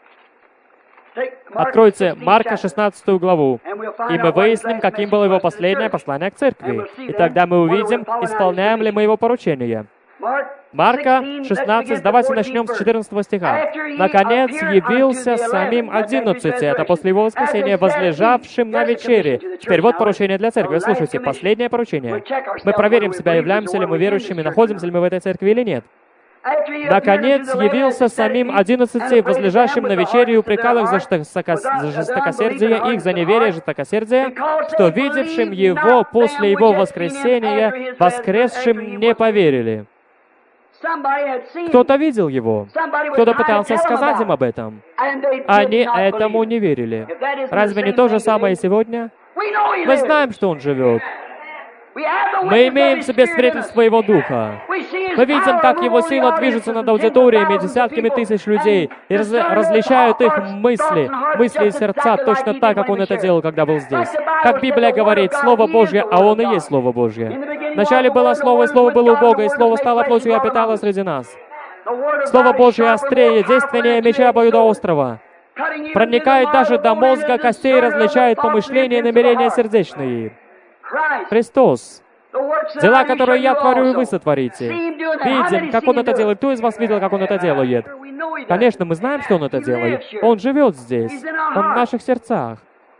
Откройте Марка 16 главу, и мы выясним, каким было его последнее послание к церкви. И тогда мы увидим, исполняем ли мы его поручение. Марка 16, давайте начнем с 14 стиха. «Наконец явился самим 11, это после его воскресения, возлежавшим на вечере». Теперь вот поручение для церкви. Слушайте, последнее поручение. Мы проверим себя, являемся ли мы верующими, находимся ли мы в этой церкви или нет. «Наконец явился самим 11, возлежащим на вечере, и упрекал их за жестокосердие их, за неверие жестокосердие, что видевшим его после его воскресения, воскресшим не поверили». Кто-то видел его, кто-то пытался сказать им об этом. Они этому не верили. Разве не то же самое и сегодня? Мы знаем, что он живет. Мы имеем в себе свидетельство Его Духа. Мы видим, как Его сила движется над аудиториями, десятками тысяч людей, и различают их мысли и сердца точно так, как Он это делал, когда был здесь. Как Библия говорит, Слово Божье, а Он и есть Слово Божье. Вначале было Слово, и Слово было у Бога, и Слово стало плотью и обитало среди нас. Слово Божье острее, действеннее меча обоюдоострого. Проникает даже до мозга костей, различает помышления и намерения сердечные. Христос. Дела, которые я творю, и вы сотворите. Видим, как Он это делает. Кто из вас видел, как Он это делает? Конечно, мы знаем, что Он это делает. Он живет здесь. Он в наших сердцах.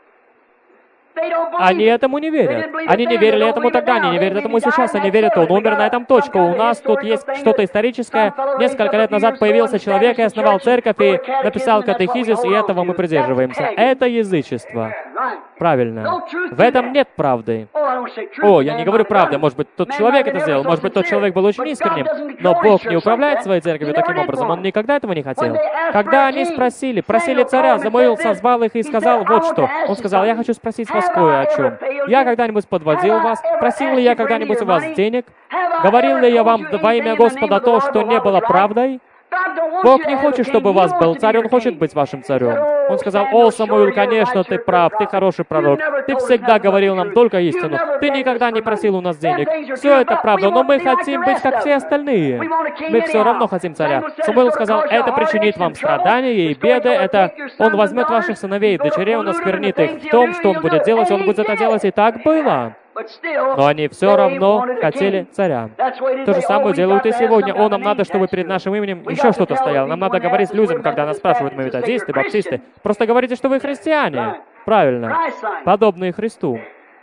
Они этому не верят. Они не верили этому тогда, они не верят этому сейчас, они верят, Он умер на этом, точка. У нас тут есть что-то историческое. Несколько лет назад появился человек и основал церковь, и написал катехизис, и этого мы придерживаемся. Это язычество. Правильно. В этом нет правды. О, я не говорю правды. Может быть, тот человек это сделал, может быть, тот человек был очень искренним, но Бог не управляет своей церковью таким образом. Он никогда этого не хотел. Когда они просили царя, Самуил созвал их и сказал вот что. Он сказал, я хочу спросить вас кое о чем. Я когда-нибудь подводил вас? Просил ли я когда-нибудь у вас денег? Говорил ли я вам во имя Господа то, что не было правдой? Бог не хочет, чтобы у вас был царь, Он хочет быть вашим царем. Он сказал, о, Самуил, конечно, ты прав, ты хороший пророк. Ты всегда говорил нам только истину. Ты никогда не просил у нас денег. Все это правда, но мы хотим быть, как все остальные. Мы все равно хотим царя. Самуил сказал, это причинит вам страдания и беды, это Он возьмет ваших сыновей и дочерей, Он осквернит их в том, что Он будет делать, Он будет это делать, и так было. Но они все равно хотели царя. То же самое делают и сегодня. О, нам надо, чтобы перед нашим именем еще что-то стояло. Нам надо говорить людям, когда нас спрашивают, мы методисты, баптисты. Просто говорите, что вы христиане. Правильно. Подобные Христу.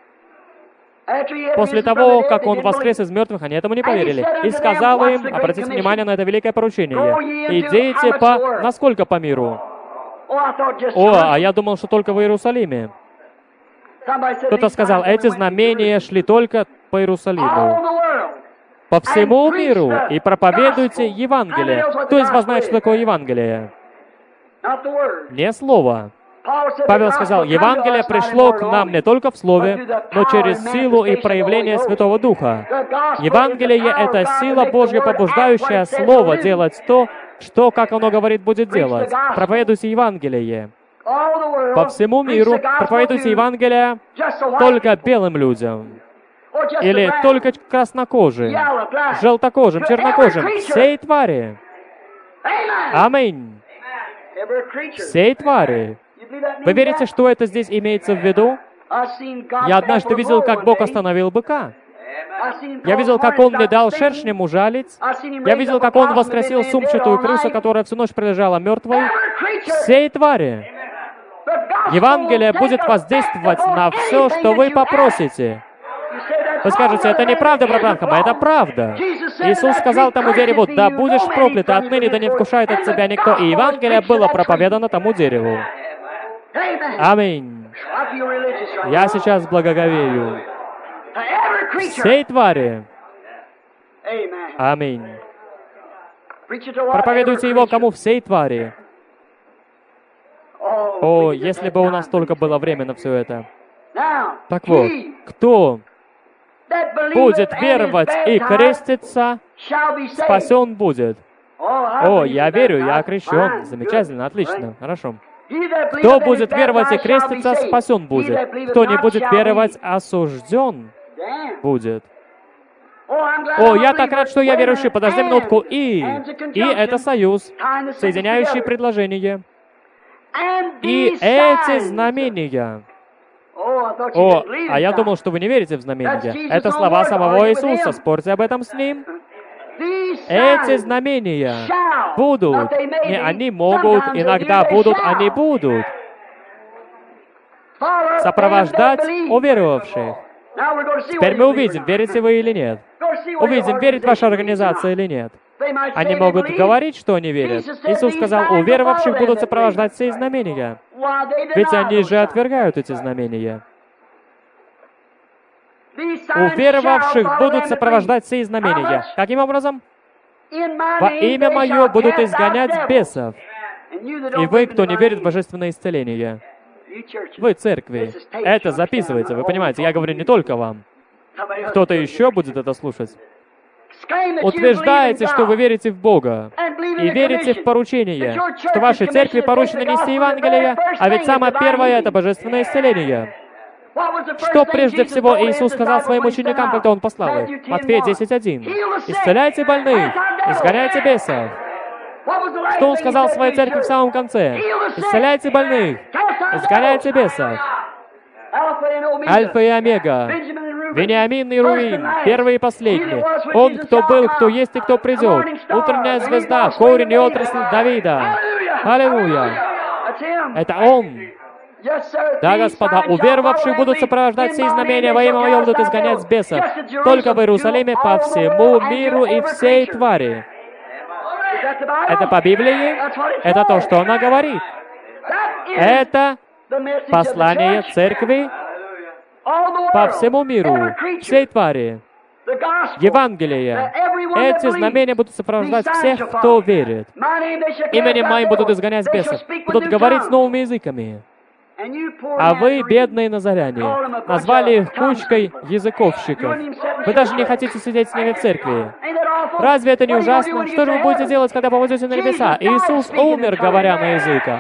После того, как Он воскрес из мертвых, они этому не поверили. И сказал им, обратите внимание на это великое поручение, идите насколько по миру? О, а я думал, что только в Иерусалиме. Кто-то сказал, эти знамения шли только по Иерусалиму. По всему миру и проповедуйте Евангелие. Кто из вас знает, что такое Евангелие? Не слово. Павел сказал, Евангелие пришло к нам не только в Слове, но через силу и проявление Святого Духа. Евангелие — это сила Божья, побуждающая Слово делать то, что, как оно говорит, будет делать. Проповедуйте Евангелие. По всему миру проповедуйте Евангелие только белым людям. Или только краснокожим, желтокожим, чернокожим, всей твари. Аминь. Всей твари. Вы верите, что это здесь имеется в виду? Я однажды видел, как Бог остановил быка. Я видел, как Он не дал шершням ужалить. Я видел, как Он воскресил сумчатую крысу, которая всю ночь пролежала мертвой. Всей твари. Евангелие будет воздействовать на все, что вы попросите. Вы скажете, это неправда, брат Бранхам, а это правда. Иисус сказал тому дереву, да будешь проклято, отныне да не вкушает от тебя никто. И Евангелие было проповедано тому дереву. Аминь. Я сейчас благоговею. Всей твари. Аминь. Проповедуйте его кому? Всей твари. О, если бы у нас только было время на все это. Так вот, кто будет веровать и креститься, спасен будет. О, я верю, я окрещен. Замечательно, отлично, хорошо. Кто будет веровать и креститься, спасен будет. Кто не будет веровать, осужден будет. О, я так рад, что я верующий. Подожди минутку. И это союз, соединяющий предложение. И эти знамения. О, а я думал, что вы не верите в знамения. Это слова самого Иисуса. Спорьте об этом с Ним. Эти знамения будут. Не они могут, иногда будут, они будут. Сопровождать уверовавших. Теперь мы увидим, верите вы или нет. Увидим, верит ваша организация или нет. Они могут говорить, что они верят. Иисус сказал, у веровавших будут сопровождать сии знамения. Ведь они же отвергают эти знамения. У веровавших будут сопровождать сии знамения. Каким образом? Во имя Мое будут изгонять бесов. И вы, кто не верит в божественное исцеление. Вы, церкви, это записывайте, вы понимаете, я говорю не только вам. Кто-то еще будет это слушать. Утверждаете, что вы верите в Бога и верите в поручение, что вашей церкви поручено нести Евангелие, а ведь самое первое — это божественное исцеление. Что прежде всего Иисус сказал своим ученикам, когда Он послал их? Матфея 10:1. «Исцеляйте больных, изгоняйте бесов». Что Он сказал своей церкви в самом конце? «Исцеляйте больных, изгоняйте бесов». Альфа и Омега, Вениамин и Руин, первый и последний. Он, кто был, кто есть и кто придет. Утренняя звезда, корень и отрасль Давида. Аллилуйя! Это Он. Да, Господа, уверовавших будут сопровождать все знамения, во имя Мое будут изгонять бесов. Только в Иерусалиме по всему миру и всей твари. Это по Библии? Это то, что она говорит. Это послание церкви по всему миру, всей твари. Евангелие. Эти знамения будут сопровождать всех, кто верит. Именем Моим будут изгонять бесов, будут говорить новыми языками. А вы, бедные назаряне, назвали их кучкой языковщиков. Вы даже не хотите сидеть с ними в церкви. Разве это не ужасно? Что же вы будете делать, когда попадете на небеса? Иисус умер, говоря на языках.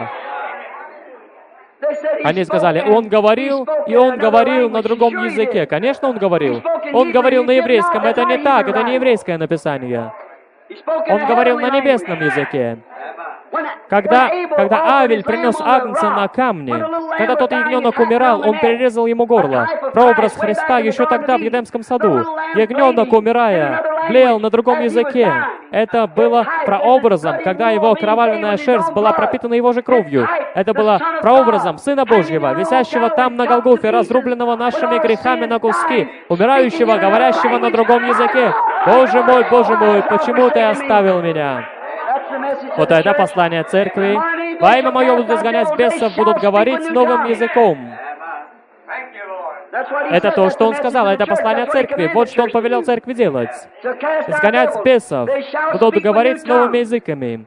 Они сказали, Он говорил, и Он говорил на другом языке. Конечно, Он говорил. Он говорил на еврейском. Это не так, это не еврейское написание. Он говорил на небесном языке. Когда Авель принес агнца на камне, когда тот ягненок умирал, он перерезал ему горло. Прообраз Христа еще тогда в Едемском саду. Ягненок, умирая, блеял на другом языке. Это было прообразом, когда его окровавленная шерсть была пропитана его же кровью. Это было прообразом Сына Божьего, висящего там на Голгофе, разрубленного нашими грехами на куски, умирающего, говорящего на другом языке. Боже мой, почему Ты оставил меня? Вот это послание церкви. Во имя Мое будут изгонять бесов, будут говорить новым языком. Это то, что Он сказал, это послание церкви. Вот что Он повелел церкви делать. Изгонять бесов, будут говорить новыми языками.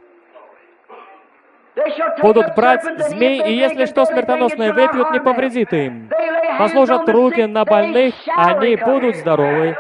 Будут брать змей, и если что смертоносное выпьют, не повредит им. Возложат руки на больных, они будут здоровы.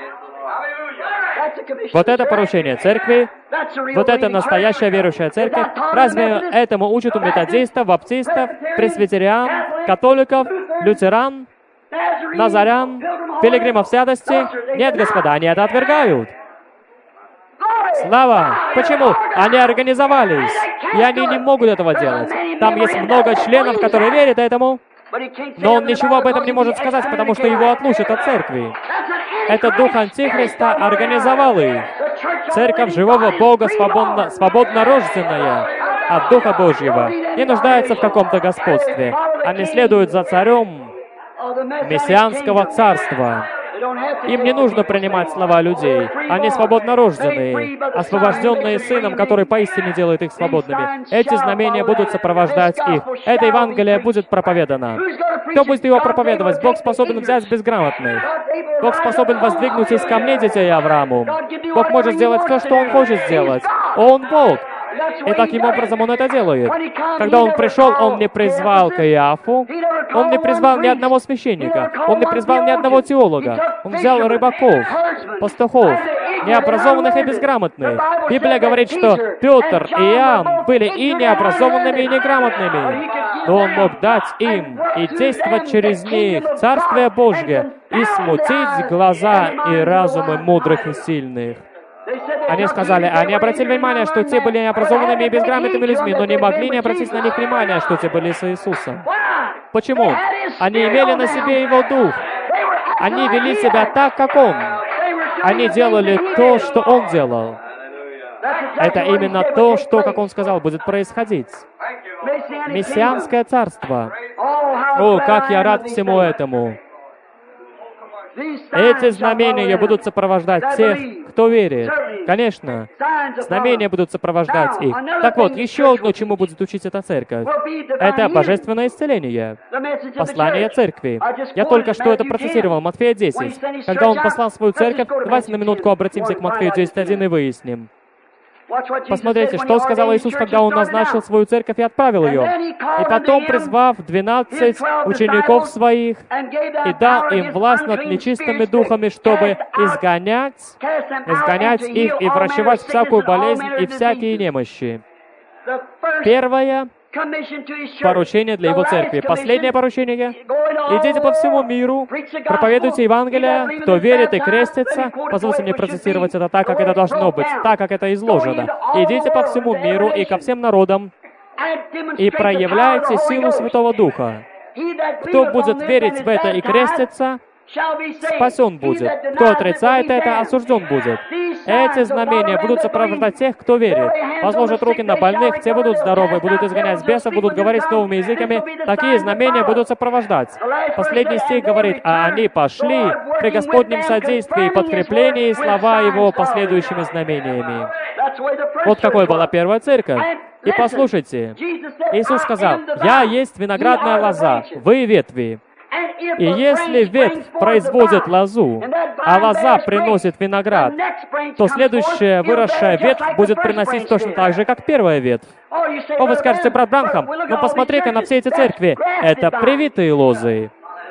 Вот это поручение церкви, вот это настоящая верующая церковь. Разве этому учат у методистов, баптистов, пресвитериан, католиков, лютеран, назарян, пилигримов святости? Нет, господа, они это отвергают. Слава! Почему? Они организовались, и они не могут этого делать. Там есть много членов, которые верят этому, но он ничего об этом не может сказать, потому что его отлучат от церкви. Это дух Антихриста организовал их. Церковь живого Бога, свободно рожденная от Духа Божьего, не нуждается в каком-то господстве. Они следуют за царем мессианского царства. Им не нужно принимать слова людей. Они свободно рожденные, освобожденные Сыном, который поистине делает их свободными. Эти знамения будут сопровождать их. Это Евангелие будет проповедано. Кто будет его проповедовать? Бог способен взять безграмотных. Бог способен воздвигнуть из камней детей Аврааму. Бог может сделать все, что Он хочет сделать. Он Бог. И таким образом Он это делает. Когда Он пришел, Он не призвал Каиафу, Он не призвал ни одного священника, Он не призвал ни одного теолога. Он взял рыбаков, пастухов, необразованных и безграмотных. Библия говорит, что Петр и Иоанн были и необразованными, и неграмотными, но Он мог дать им и действовать через них Царствие Божье и смутить глаза и разумы мудрых и сильных. Они сказали, они обратили внимание, что те были необразованными и безграмотными людьми, но не могли не обратить на них внимание, что те были с Иисусом. Почему? Они имели на себе Его Дух. Они вели себя так, как Он. Они делали то, что Он делал. Это именно то, что, как Он сказал, будет происходить. Мессианское царство. О, как я рад всему этому! Эти знамения будут сопровождать тех, кто верит. Конечно, знамения будут сопровождать их. Так вот, еще одно, чему будет учить эта церковь. Это божественное исцеление. Послание церкви. Я только что это процитировал, Матфея 10. Когда Он послал свою церковь, давайте на минутку обратимся к Матфею 10:1 и выясним. Посмотрите, что сказал Иисус, когда Он назначил свою церковь и отправил ее. И потом, призвав 12 учеников Своих, и дал им власть над нечистыми духами, чтобы изгонять их и врачевать всякую болезнь и всякие немощи. Первое поручение для Его церкви. Последнее поручение. Идите по всему миру, проповедуйте Евангелие, кто верит и крестится. Позвольте мне процитировать это так, как это должно быть, так, как это изложено. Идите по всему миру и ко всем народам, и проявляйте силу Святого Духа. Кто будет верить в это и креститься, спасен будет. Кто отрицает это, осужден будет. Эти знамения будут сопровождать тех, кто верит. Возложат руки на больных, те будут здоровы, будут изгонять бесов, будут говорить с новыми языками. Такие знамения будут сопровождать. Последний стих говорит, а они пошли при Господнем содействии и подкреплении слова Его последующими знамениями. Вот какой была первая церковь. И послушайте, Иисус сказал, «Я есть виноградная лоза, вы ветви». И если ветвь производит лозу, а лоза приносит виноград, то следующая выросшая ветвь будет приносить точно так же, как первая ветвь. О, вы скажете, брат Бранхам, но посмотри-ка на все эти церкви. Это привитые лозы.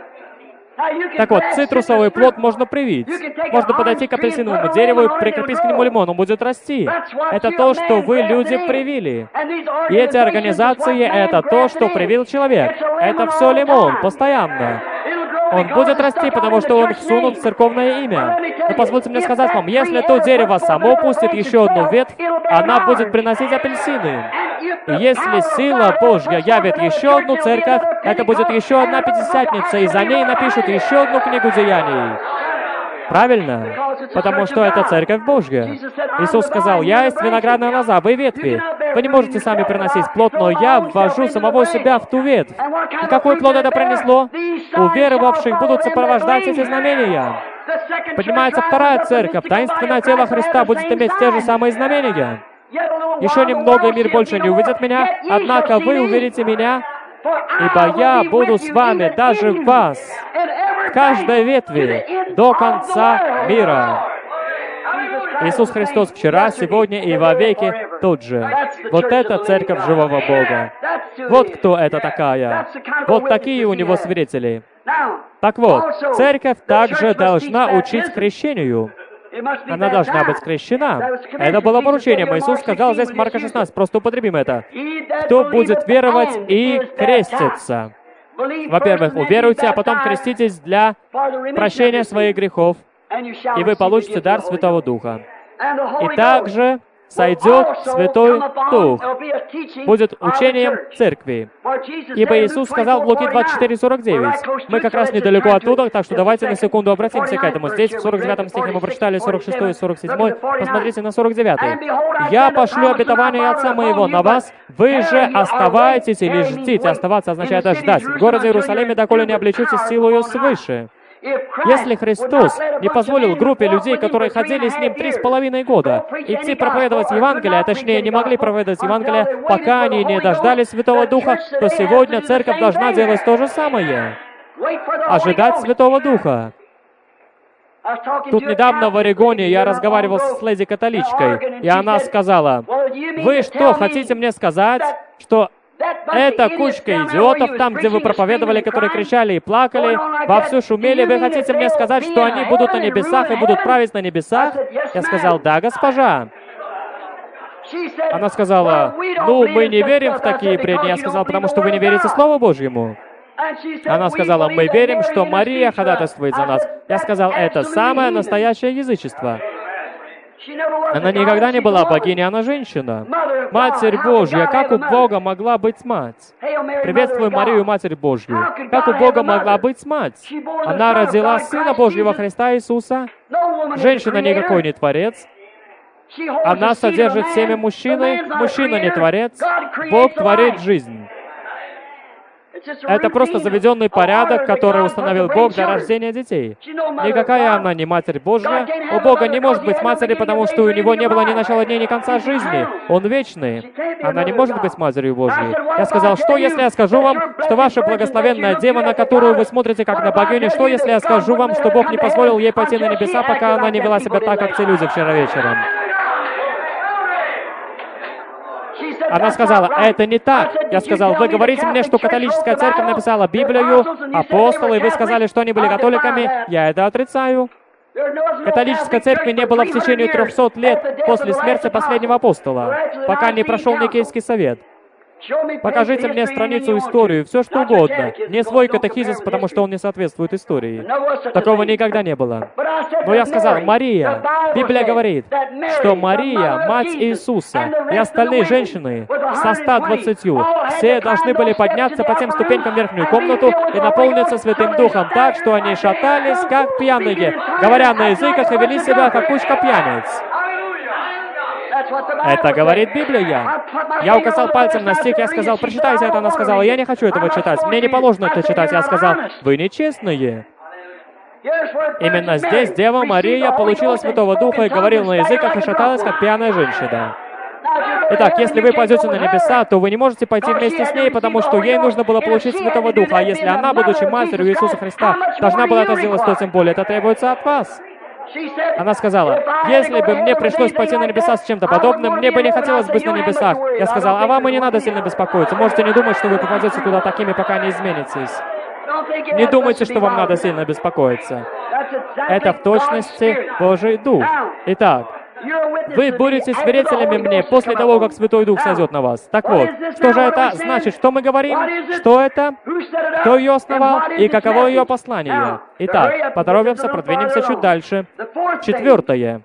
Так вот, цитрусовый плод можно привить. Можно подойти к апельсиновому дереву и прикрепить к нему лимон, он будет расти. Это то, что вы, люди, привили. И эти организации — это то, что привил человек. Это все лимон, постоянно. Он будет расти, потому что он всунут в церковное имя. Но позвольте мне сказать вам, если то дерево само пустит еще одну ветвь, она будет приносить апельсины. И если сила Божья явит еще одну церковь, это будет еще одна Пятидесятница, и за ней напишут еще одну книгу деяний. Правильно? Потому что это Церковь Божья. Иисус сказал, «Я есть виноградная лоза, вы ветви. Вы не можете сами приносить плод, но я ввожу самого себя в ту ветвь». И какой плод это принесло? У веровавших будут сопровождать эти знамения. Поднимается вторая церковь. Таинственное тело Христа будет иметь те же самые знамения. Еще немного, и мир больше не увидит меня, однако вы увидите меня, ибо я буду с вами, даже в вас, в каждой ветви, до конца мира. Иисус Христос вчера, сегодня и вовеки тот же. Вот это церковь живого Бога. Вот кто это такая. Вот такие у Него свидетели. Так вот, церковь также должна учить крещению. Она должна быть крещена. Это было поручением. Иисус сказал здесь в Марка 16, просто употребим это. Кто будет веровать и креститься. Во-первых, уверуйте, а потом креститесь для прощения своих грехов, и вы получите дар Святого Духа. И также сойдет Святой Дух. Будет учением церкви. Ибо Иисус сказал в Луки 24:49. Мы как раз недалеко оттуда, так что давайте на секунду обратимся к этому. Здесь в 49 стихе мы прочитали 46 и 47. Посмотрите на 49. «Я пошлю обетование Отца Моего на вас, вы же оставайтесь или ждите». Оставаться означает ждать. В городе Иерусалиме, доколе не облечитесь силою свыше. Если Христос не позволил группе людей, которые ходили с Ним 3,5 года, идти проповедовать Евангелие, а точнее не могли проповедовать Евангелие, пока они не дождались Святого Духа, то сегодня церковь должна делать то же самое. Ожидать Святого Духа. Тут недавно в Орегоне я разговаривал с леди-католичкой, и она сказала, «Вы что, хотите мне сказать, что Это кучка идиотов, там, где вы проповедовали, которые кричали и плакали, вовсю шумели. Вы хотите мне сказать, что они будут на небесах и будут править на небесах? Я сказал, да, госпожа. Она сказала, ну, мы не верим в такие бредни. Я сказал, потому что вы не верите Слову Божьему. Она сказала, мы верим, что Мария ходатайствует за нас. Я сказал, это самое настоящее язычество. Она никогда не была богиней, она женщина. Матерь Божья. Как у Бога могла быть мать? Приветствую Марию, Матерь Божью. Как у Бога могла быть мать? Она родила Сына Божьего Христа Иисуса. Женщина никакой не творец. Она содержит семя мужчины. Мужчина не творец. Бог творит жизнь. Это просто заведенный порядок, который установил Бог для рождения детей. Никакая она не Матерь Божья. У Бога не может быть матери, потому что у Него не было ни начала дней, ни конца жизни. Он вечный. Она не может быть Матерью Божьей. Я сказал, что если я скажу вам, что ваша благословенная дева, на которую вы смотрите как на богиню, что если я скажу вам, что Бог не позволил ей пойти на небеса, пока она не вела себя так, как те люди вчера вечером? Она сказала, это не так. Я сказал, вы говорите мне, что католическая церковь написала Библию, апостолы, и вы сказали, что они были католиками. Я это отрицаю. Католической церкви не было в течение 300 лет после смерти последнего апостола, пока не прошел Никейский совет. Покажите мне страницу истории, все что угодно. Не свой катехизис, потому что он не соответствует истории. Такого никогда не было. Но я сказал, Мария. Библия говорит, что Мария, мать Иисуса, и остальные женщины со 120, все должны были подняться по тем ступенькам в верхнюю комнату и наполниться Святым Духом так, что они шатались, как пьяные, говоря на языках и вели себя, как кучка пьяниц. Это говорит Библия. Я указал пальцем на стих, я сказал, прочитайте это. Она сказала, я не хочу этого читать, мне не положено это читать. Я сказал, вы нечестные. Именно здесь Дева Мария получила Святого Духа и говорила на языках и шаталась, как пьяная женщина. Итак, если вы пойдете на небеса, то вы не можете пойти вместе с ней, потому что ей нужно было получить Святого Духа. А если она, будучи матерью Иисуса Христа, должна была это сделать, то тем более это требуется от вас. Она сказала, если бы мне пришлось пойти на небеса с чем-то подобным, мне бы не хотелось быть на небесах. Я сказал, а вам и не надо сильно беспокоиться. Можете не думать, что вы попадете туда такими, пока не изменитесь. Не думайте, что вам надо сильно беспокоиться. Это в точности Божий Дух. Итак, вы будете свидетелями мне после того, как Святой Дух сойдет на вас. Так вот, что же это значит? Что мы говорим? Что это? Кто ее основал? И каково ее послание? Итак, поторопимся, продвинемся чуть дальше. 4.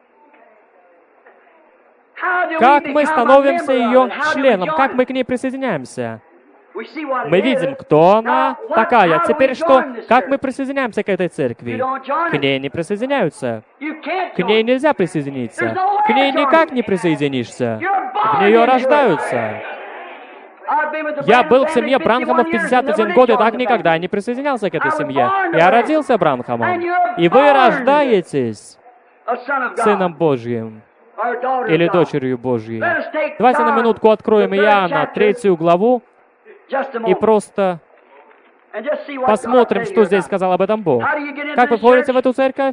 Как мы становимся ее членом? Как мы к ней присоединяемся? Мы видим, кто она такая. Теперь что? Как мы присоединяемся к этой церкви? К ней не присоединяются. К ней нельзя присоединиться. К ней никак не присоединишься. В нее рождаются. Я был в семье Бранхамов 51 год и так никогда не присоединялся к этой семье. Я родился Бранхамом. И вы рождаетесь Сыном Божьим или дочерью Божьей. Давайте на минутку откроем Иоанна 3 главу. И просто посмотрим, что здесь сказал об этом Бог. Как вы входите в эту церковь?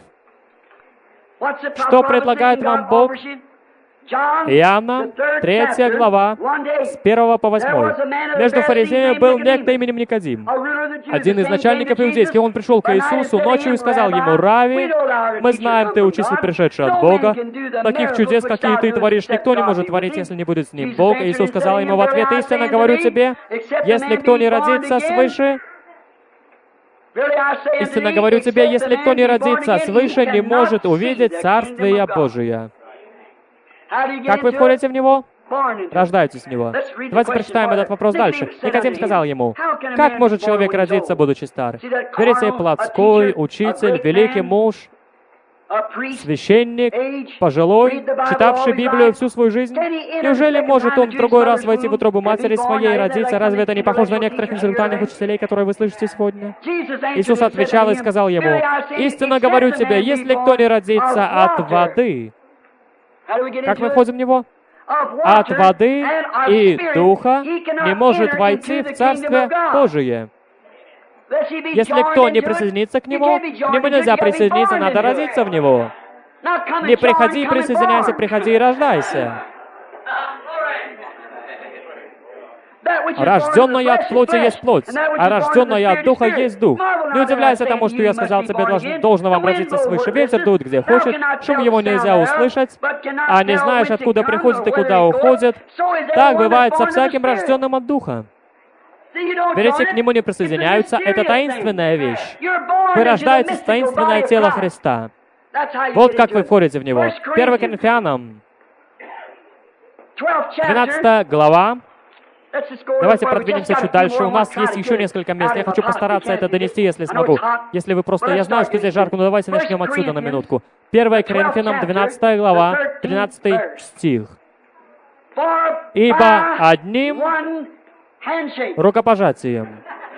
Что предлагает вам Бог? Иоанна, 3 глава, с 1 по 8. Между фарисеями был некто именем Никодим, один из начальников иудейских. Он пришел к Иисусу ночью и сказал ему, «Рави, мы знаем, ты учитель, пришедший от Бога. Таких чудес, какие ты творишь, никто не может творить, если не будет с ним Бог». И Иисус сказал ему в ответ, «Истинно говорю тебе, если кто не родится свыше, истинно говорю тебе, если кто не родится свыше, не может увидеть Царствие Божие». Как вы входите в Него? Рождаетесь в Него. Давайте прочитаем этот вопрос дальше. Никодим сказал ему, «Как может человек родиться, будучи стар? Фарисей плотской, учитель, великий муж, священник, пожилой, читавший Библию всю свою жизнь? Неужели может он в другой раз войти в утробу матери своей и родиться? Разве это не похоже на некоторых интеллектуальных учителей, которые вы слышите сегодня?» Иисус отвечал и сказал ему, «Истинно говорю тебе, если кто не родится от воды...» Как мы входим в Него? От воды и Духа не может войти в Царствие Божие. Если кто не присоединится к Нему нельзя присоединиться, надо родиться в Него. Не приходи и присоединяйся, приходи и рождайся. Рожденное от плоти есть плоть, а рожденное от духа есть дух. Не удивляйся тому, что я сказал тебе, должно вам родиться свыше. Ветер дует, где хочет, шум его нельзя услышать, а не знаешь, откуда приходит и куда уходит. Так бывает со всяким рожденным от духа. Верите, к нему не присоединяются. Это таинственная вещь. Вы рождаетесь в таинственное тело Христа. Вот как вы входите в него. 1 Коринфянам, 12 глава. Давайте продвинемся чуть дальше. У нас есть еще несколько мест. Я хочу постараться это донести, если смогу. Если вы просто... Я знаю, что здесь жарко, но давайте начнем отсюда на минутку. 1 Коринфянам, 12 глава, 13 стих. «Ибо одним рукопожатием,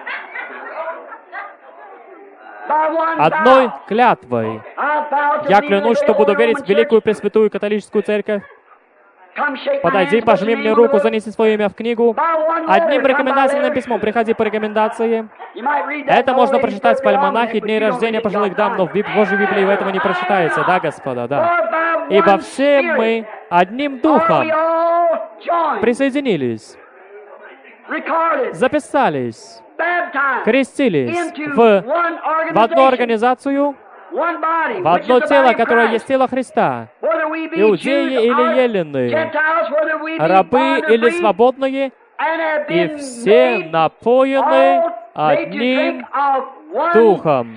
одной клятвой я клянусь, что буду верить в великую пресвятую католическую церковь. Подойди, пожми мне руку, занеси свое имя в книгу. Одним рекомендательным письмом приходи по рекомендации». Это можно прочитать в альманахе дней рождения пожилых дам, но в Божьей Библии этого не прочитается, да, господа, да. «Ибо все мы одним духом присоединились, записались, крестились в одну организацию, в одно тело, которое есть тело Христа. Иудеи или елены, рабы или свободные, и все напоены одним духом.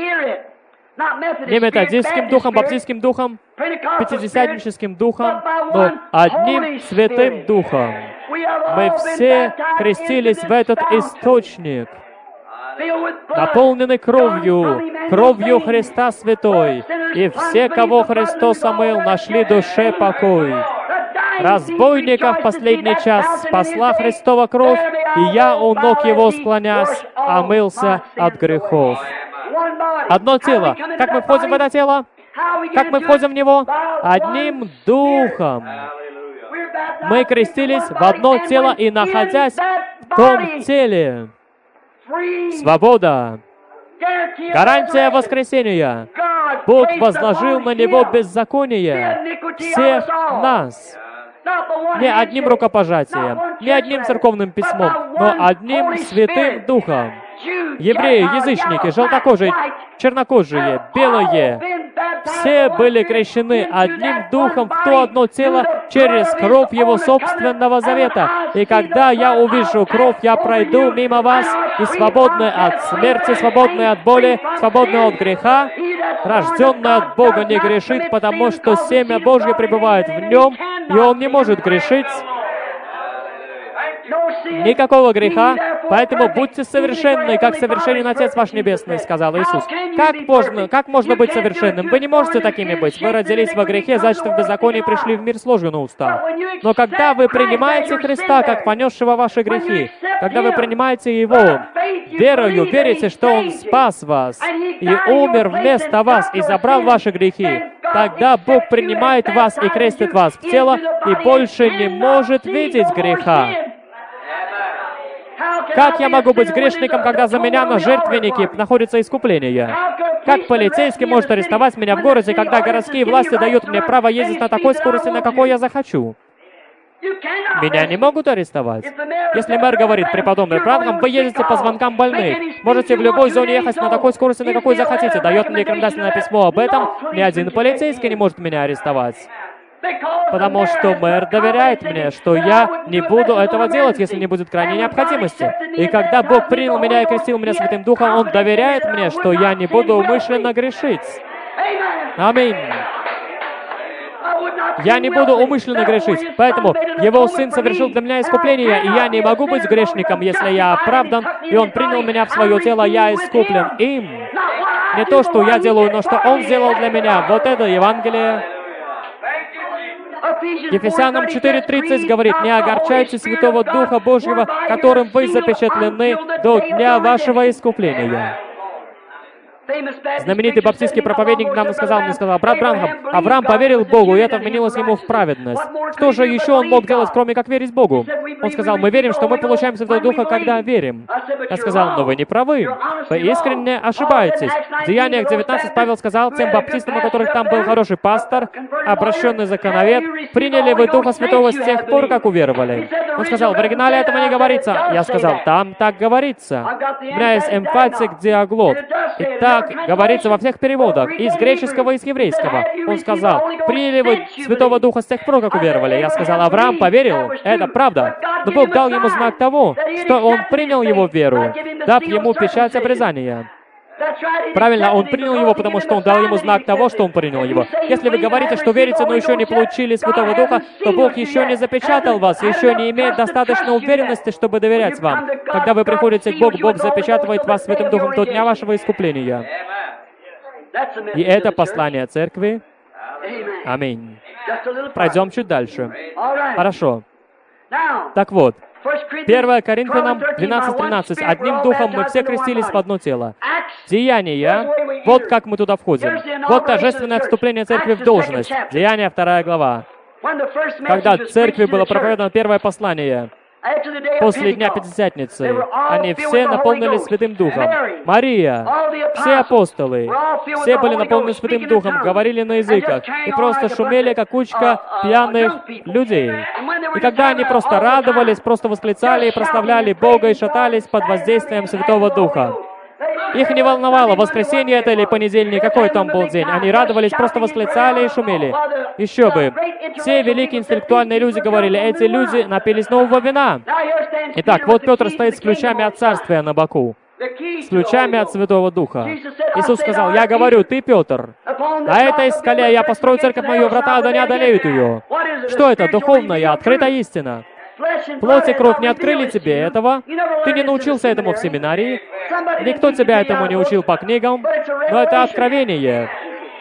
Не методистским духом, баптистским духом, пятидесятническим духом, но одним святым духом. Мы все крестились в этот источник, наполнены кровью Христа Святой, и все, кого Христос омыл, нашли душе покой. Разбойников в последний час спасла Христова кровь, и я у ног Его склонясь, омылся от грехов. Одно тело. Как мы входим в это тело? Как мы входим в него? Одним духом. Мы крестились в одно тело и, находясь в том теле, свобода, гарантия воскресения. Бог возложил на него беззаконие всех нас. Не одним рукопожатием, не одним церковным письмом, но одним святым духом. Евреи, язычники, желтокожие, чернокожие, белые, все были крещены одним духом в то одно тело через кровь Его собственного завета. И когда я увижу кровь, я пройду мимо вас, и свободный от смерти, свободный от боли, свободный от греха, рожденный от Бога не грешит, потому что семя Божье пребывает в нем, и он не может грешить. Никакого греха, поэтому будьте совершенны, как совершенен Отец ваш Небесный, сказал Иисус. Как можно быть совершенным? Вы не можете такими быть. Вы родились во грехе, зачаты в беззаконии, пришли в мир с ложью на устах. Но когда вы принимаете Христа, как понесшего ваши грехи, когда вы принимаете Его, верою, верите, что Он спас вас и умер вместо вас и забрал ваши грехи, тогда Бог принимает вас и крестит вас в тело и больше не может видеть греха. Как я могу быть грешником, когда за меня на жертвеннике находится искупление? Как полицейский может арестовать меня в городе, когда городские власти дают мне право ездить на такой скорости, на какой я захочу? Меня не могут арестовать. Если мэр говорит: преподобный Бранхам, вы ездите по звонкам больных, можете в любой зоне ехать на такой скорости, на какой захотите, дает мне рекомендательное письмо об этом, ни один полицейский не может меня арестовать. Потому что мэр доверяет мне, что я не буду этого делать, если не будет крайней необходимости. И когда Бог принял меня и крестил меня Святым Духом, Он доверяет мне, что я не буду умышленно грешить. Аминь. Я не буду умышленно грешить, поэтому Его Сын совершил для меня искупление, и я не могу быть грешником, если я оправдан, и Он принял меня в свое тело, я искуплен им. Не то, что я делаю, но что Он сделал для меня. Вот это Евангелие. Ефесянам 4:30 говорит: «Не огорчайте Святого Духа Божьего, которым вы запечатлены до дня вашего искупления». Знаменитый баптистский проповедник нам сказал, брат Бранхам, Авраам поверил Богу, и это вменилось ему в праведность. Что же еще он мог делать, кроме как верить Богу? Он сказал, мы верим, что мы получаем Святого Духа, когда верим. Я сказал, но вы не правы. Вы искренне ошибаетесь. В Деяниях 19 Павел сказал тем баптистам, у которых там был хороший пастор, обращенный законовед, приняли вы Духа Святого с тех пор, как уверовали. Он сказал, в оригинале этого не говорится. Я сказал, там так говорится. У меня есть эмфатик диаглот. И так говорится во всех переводах, из греческого и с еврейского. Он сказал, приняли вы Святого Духа с тех пор, как уверовали. Я сказал, Авраам поверил. Это правда. Но Бог дал ему знак того, что он принял его веру, дав ему печать обрезания. Правильно, он принял его, потому что он дал ему знак того, что он принял его. Если вы говорите, что верите, но еще не получили Святого Духа, то Бог еще не запечатал вас, еще не имеет достаточной уверенности, чтобы доверять вам. Когда вы приходите к Богу, Бог запечатывает вас Святым Духом до дня вашего искупления. И это послание церкви. Аминь. Пройдем чуть дальше. Хорошо. Так вот, 1 Коринфянам 12:13. Одним духом мы все крестились в одно тело. Деяния. Вот как мы туда входим. Вот торжественное вступление церкви в должность. Деяния 2 глава. Когда церкви было проповедано первое послание, после Дня Пятидесятницы, они все наполнились Святым Духом. Мария, все апостолы, все были наполнены Святым Духом, говорили на языках и просто шумели, как кучка пьяных людей. И когда они просто радовались, просто восклицали и прославляли Бога и шатались под воздействием Святого Духа. Их не волновало, воскресенье это или понедельник, какой там был день. Они радовались, просто восклицали и шумели. Еще бы. Все великие интеллектуальные люди говорили, эти люди напились нового вина. Итак, вот Петр стоит с ключами от царствия на боку. С ключами от Святого Духа. Иисус сказал, я говорю, ты, Петр, на этой скале я построю церковь мою, врата да не одолеют ее. Что это? Духовная, открытая истина. Плоть и кровь не открыли тебе этого. Ты не научился этому в семинарии. Никто тебя этому не учил по книгам. Но это откровение.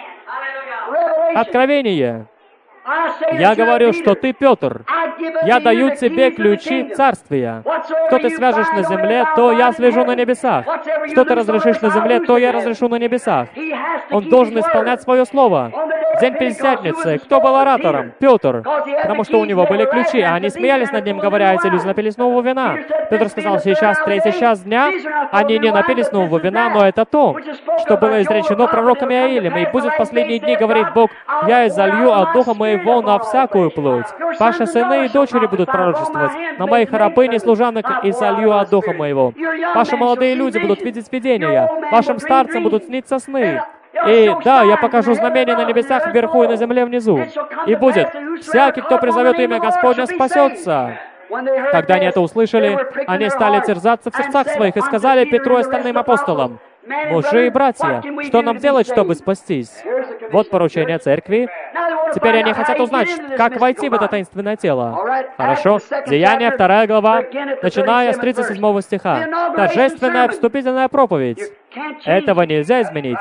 Откровение. Я говорю, что ты, Петр, я даю тебе ключи царствия. Что ты свяжешь на земле, то я свяжу на небесах. Что ты разрешишь на земле, то я разрешу на небесах. Он должен исполнять свое слово. День Пятидесятницы. Кто был оратором? Петр. Потому что у него были ключи, а они смеялись над ним, говоря, эти люди напились нового вина. Петр сказал, сейчас третий час дня, они не напились нового вина, но это то, что было изречено пророками Иаилем. И будет в последние дни, говорит Бог, я изолью от Духа моего на всякую плоть. Ваши сыны и дочери будут пророчествовать. На моих рабынь и служанок изолью от Духа моего. Ваши молодые люди будут видеть видения. Вашим старцам будут сниться сны. И да, я покажу знамения на небесах вверху и на земле внизу. И будет, всякий, кто призовет имя Господня, спасется. Когда они это услышали, они стали терзаться в сердцах своих и сказали Петру и остальным апостолам, мужи и братья, что нам делать, чтобы спастись? Вот поручение церкви. Теперь они хотят узнать, как войти в это таинственное тело. Хорошо. Деяния 2 глава, начиная с 37 стиха. Торжественная вступительная проповедь. Этого нельзя изменить.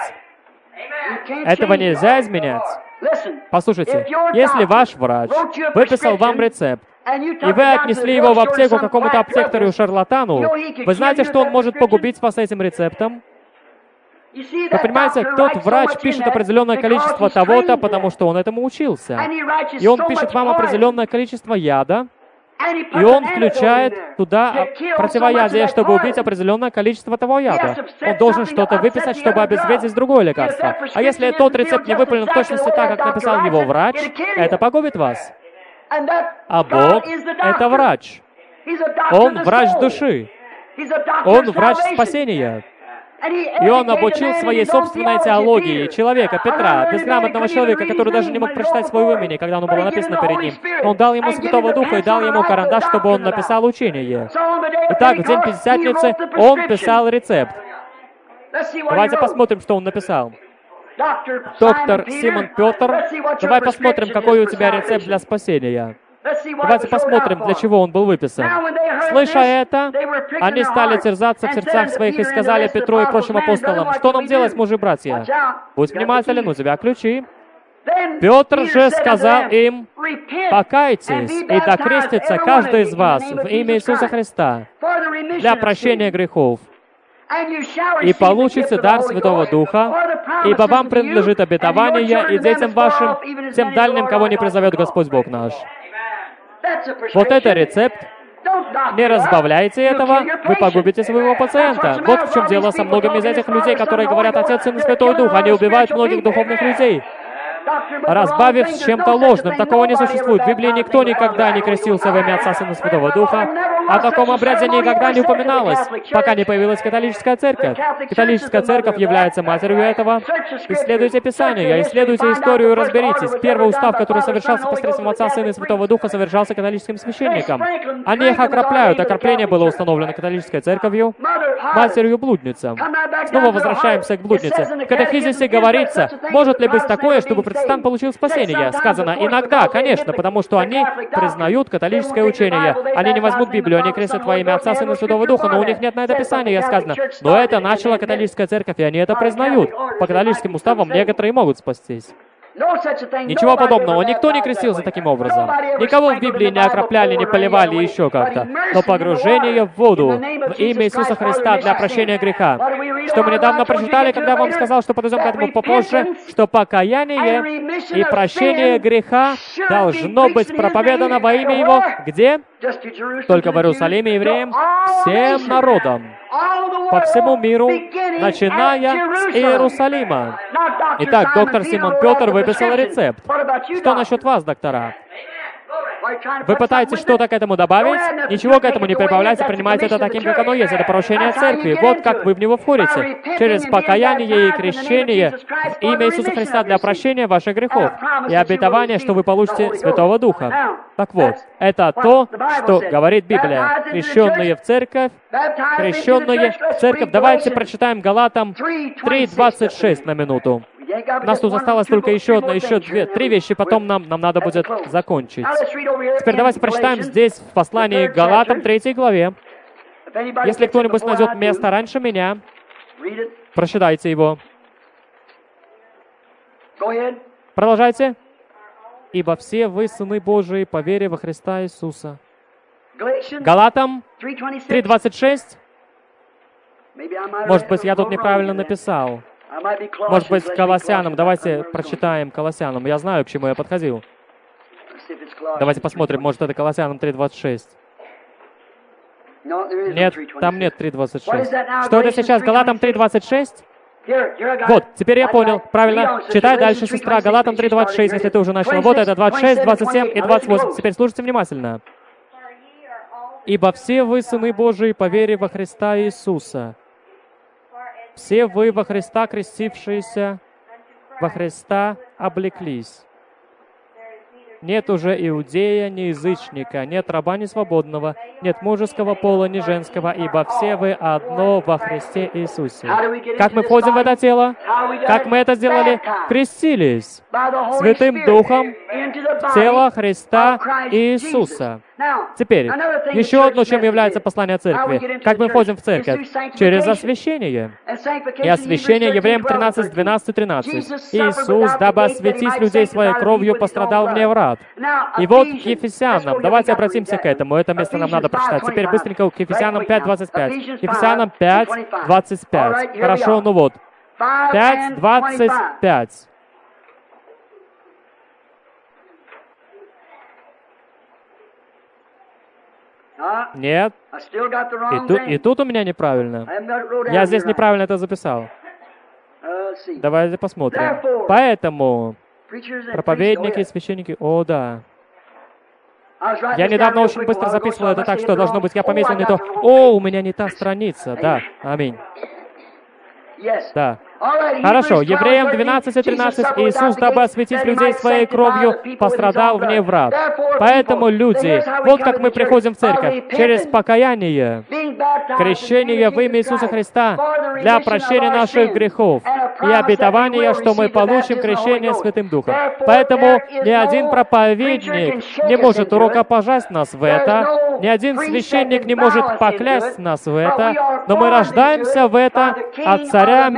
Этого нельзя изменять. Послушайте, если ваш врач выписал вам рецепт, и вы отнесли его в аптеку какому-то аптекарю-шарлатану, вы знаете, что он может погубить вас этим рецептом? Вы понимаете, тот врач пишет определенное количество того-то, потому что он этому учился. И он пишет вам определенное количество яда, и он включает туда противоядие, чтобы убить определенное количество того яда. Он должен что-то выписать, чтобы обезвредить другое лекарство. А если тот рецепт не выполнен в точности так, как написал его врач, это погубит вас. А Бог — это врач. Он врач души. Он врач спасения. И он обучил своей собственной теологии человека, Петра, безграмотного человека, который даже не мог прочитать свое имени, когда оно было написано перед ним. Он дал ему Святого Духа и дал ему карандаш, чтобы он написал учение. Итак, в день Пятидесятницы он писал рецепт. Давайте посмотрим, что он написал. Доктор Симон Петр, давай посмотрим, какой у тебя рецепт для спасения. Давайте посмотрим, для чего он был выписан. Слыша это, они стали терзаться в сердцах своих и сказали Петру и прочим апостолам, что нам делать, мужи-братья? Будь внимателен, у тебя ключи. Петр же сказал им, покайтесь и докрестится каждый из вас в имя Иисуса Христа для прощения грехов, и получите дар Святого Духа, ибо вам принадлежит обетование и детям вашим, всем дальним, кого не призовет Господь Бог наш». Вот это рецепт. Не разбавляйте этого, вы погубите своего пациента. Вот в чем дело со многими из этих людей, которые говорят «Отец, Сын и Святой Дух». Они убивают многих духовных людей, разбавив с чем-то ложным. Такого не существует. В Библии никто никогда не крестился во имя Отца, Сына и Святого Духа. О таком обряде никогда не упоминалось, пока не появилась католическая церковь. Католическая церковь является матерью этого. Исследуйте Писание, исследуйте историю и разберитесь. Первый устав, который совершался посредством Отца, Сына и Святого Духа, совершался католическим священником. Они их окропляют. Окропление было установлено католической церковью, матерью-блудницам. Снова возвращаемся к блуднице. В катехизисе говорится, может ли быть такое, чтобы протестант получил спасение? Сказано, иногда, конечно, потому что они признают католическое учение. Они не возьмут Библию, они крестят во имя Отца, Сына и Святого Духа, но у них нет на это Писания, сказано. Но это начала католическая церковь, и они это признают. По католическим уставам некоторые могут спастись. Ничего подобного. Никто не крестился таким образом. Никого в Библии не окропляли, не поливали еще как-то. Но погружение в воду в имя Иисуса Христа для прощения греха. Что мы недавно прочитали, когда я вам сказал, что подойдем к этому попозже, что покаяние и прощение греха должно быть проповедано во имя Его. Где? Только в Иерусалиме евреям, всем народам, по всему миру, начиная с Иерусалима. Итак, доктор Симон Петр выписал рецепт. Что насчет вас, доктора? Вы пытаетесь что-то к этому добавить? Ничего к этому не прибавляйте, принимайте это таким, как оно есть. Это поручение церкви. Вот как вы в него входите. Через покаяние и крещение в имя Иисуса Христа для прощения ваших грехов. И обетование, что вы получите Святого Духа. Так вот, это то, что говорит Библия. Крещенные в церковь, крещенные в церковь. Давайте прочитаем Галатам 3:26 на минуту. У нас тут осталось только еще три вещи, потом нам надо будет закончить. Теперь давайте прочитаем здесь, в послании к Галатам, 3 главе. Если кто-нибудь найдет место раньше меня, прочитайте его. Продолжайте. «Ибо все вы, сыны Божии, по вере во Христа Иисуса». Галатам 3:26. Может быть, я тут неправильно написал. Может быть, Колоссянам. Давайте прочитаем Колоссянам. Я знаю, к чему я подходил. Давайте посмотрим, может, это Колоссянам 3:26. Нет, там нет 3:26. Что это сейчас? Галатам 3:26? Вот, теперь я понял. Правильно. Читай дальше, сестра. Галатам 3:26, если ты уже начала. Вот это 26, 27 и 28. Теперь слушайте внимательно. «Ибо все вы, сыны Божии, по вере во Христа Иисуса». Все вы во Христа крестившиеся, во Христа облеклись. Нет уже иудея, ни язычника, нет раба, ни свободного, нет мужеского пола, ни женского, ибо все вы одно во Христе Иисусе. Как мы входим в это тело? Как мы это сделали? Крестились Святым Духом в тело Христа Иисуса. Теперь, еще одно, чем является послание церкви. Как мы входим в церковь? Через освящение. И освящение Евреям 13:12-13. «Иисус, дабы осветить людей своей кровью, пострадал вне врат». И вот к Ефесянам. Давайте обратимся к этому. Это место нам надо прочитать. Теперь быстренько к Ефесянам 5:25. Ефесянам 5:25. Хорошо, ну вот. 5:25. Нет. И тут у меня неправильно. Я здесь неправильно это записал. Давайте посмотрим. Поэтому проповедники и священники... О, да. Я недавно очень быстро записывал это так, что должно быть, я пометил не то. О, у меня не та страница. Да, аминь. Да. Хорошо, Евреям 12:13. «Иисус, дабы осветить людей своей кровью, пострадал вне врат». Поэтому, люди, вот как мы приходим в церковь, через покаяние, крещение в имя Иисуса Христа для прощения наших грехов и обетование, что мы получим крещение Святым Духом. Поэтому ни один проповедник не может рукопожать нас в это, ни один священник не может поклясть нас в это, но мы рождаемся в это от царя мессианского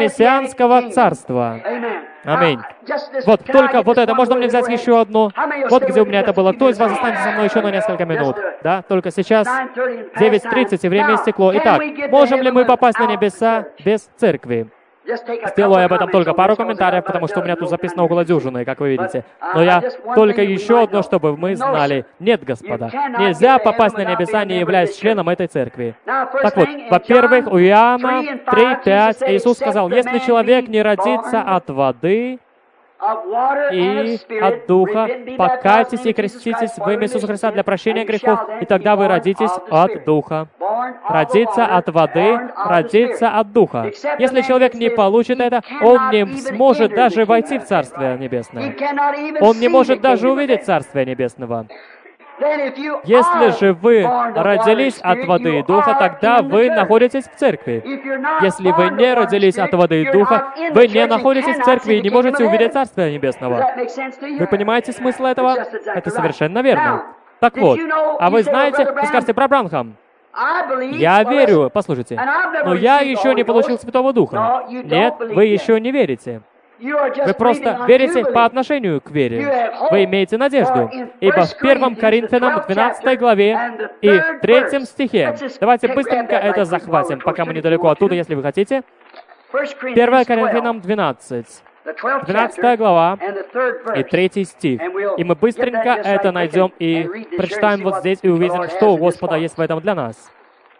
Небесного Царства. Аминь. Вот, только вот это. Можно мне взять еще одну? Вот где у меня это было. Кто из вас останется со мной еще на несколько минут? Да, только сейчас 9:30, и время истекло. Итак, можем ли мы попасть на небеса без церкви? Сделаю об этом только пару комментариев, потому что у меня тут записано около дюжины, как вы видите. Но я только еще одно, чтобы мы знали. Нет, господа, нельзя попасть на небеса, не являясь членом этой церкви. Так вот, во-первых, у Иоанна 3:5 Иисус сказал, если человек не родится от воды и от Духа, покайтесь и креститесь во имя Иисуса Христа для прощения грехов, и тогда вы родитесь от Духа. Родиться от воды, родиться от Духа. Если человек не получит это, он не сможет даже войти в Царствие Небесное. Он не может даже увидеть Царствие Небесного. Если же вы родились от воды и Духа, тогда вы находитесь в церкви. Если вы не родились от воды и Духа, вы не находитесь в церкви и не можете увидеть Царствие Небесного. Вы понимаете смысл этого? Это совершенно верно. Так вот, а вы знаете, вы скажете, брат Бранхам, я верю, послушайте, но я еще не получил Святого Духа. Нет, вы еще не верите. Вы просто верите по отношению к вере. Вы имеете надежду. Ибо в 1 Коринфянам 12 главе и 3 стихе, давайте быстренько это захватим, пока мы недалеко оттуда, если вы хотите. 1 Коринфянам 12 глава и 3 стих. И мы быстренько это найдем и прочитаем вот здесь и увидим, что у Господа есть в этом для нас.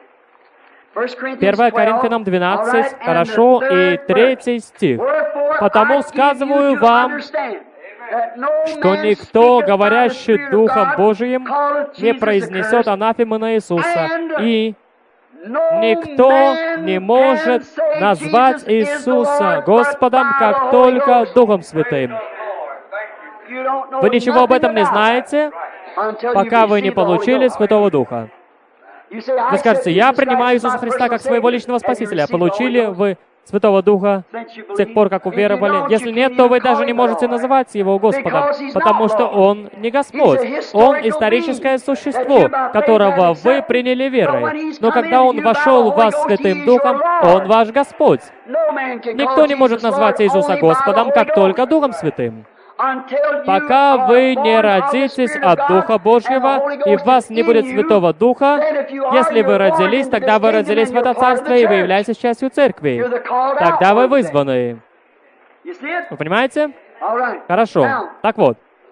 1 Коринфянам 12, хорошо, и 3 стих. «Потому сказываю вам, что никто, говорящий Духом Божиим, не произнесет анафемы на Иисуса, и никто не может назвать Иисуса Господом, как только Духом Святым». Вы ничего об этом не знаете, пока вы не получили Святого Духа. Вы скажете, я принимаю Иисуса Христа как своего личного Спасителя. Получили вы Святого Духа с тех пор, как уверовали? Если нет, то вы даже не можете называть Его Господом, потому что Он не Господь. Он историческое существо, которого вы приняли верой. Но когда Он вошел в вас Святым Духом, Он ваш Господь. Никто не может назвать Иисуса Господом, как только Духом Святым. Пока вы не родитесь от Духа Божьего, и в вас не будет Святого Духа, если вы родились, тогда вы родились в это царство, и вы являетесь частью церкви. Тогда вы вызваны. Вы понимаете? Хорошо. Так вот.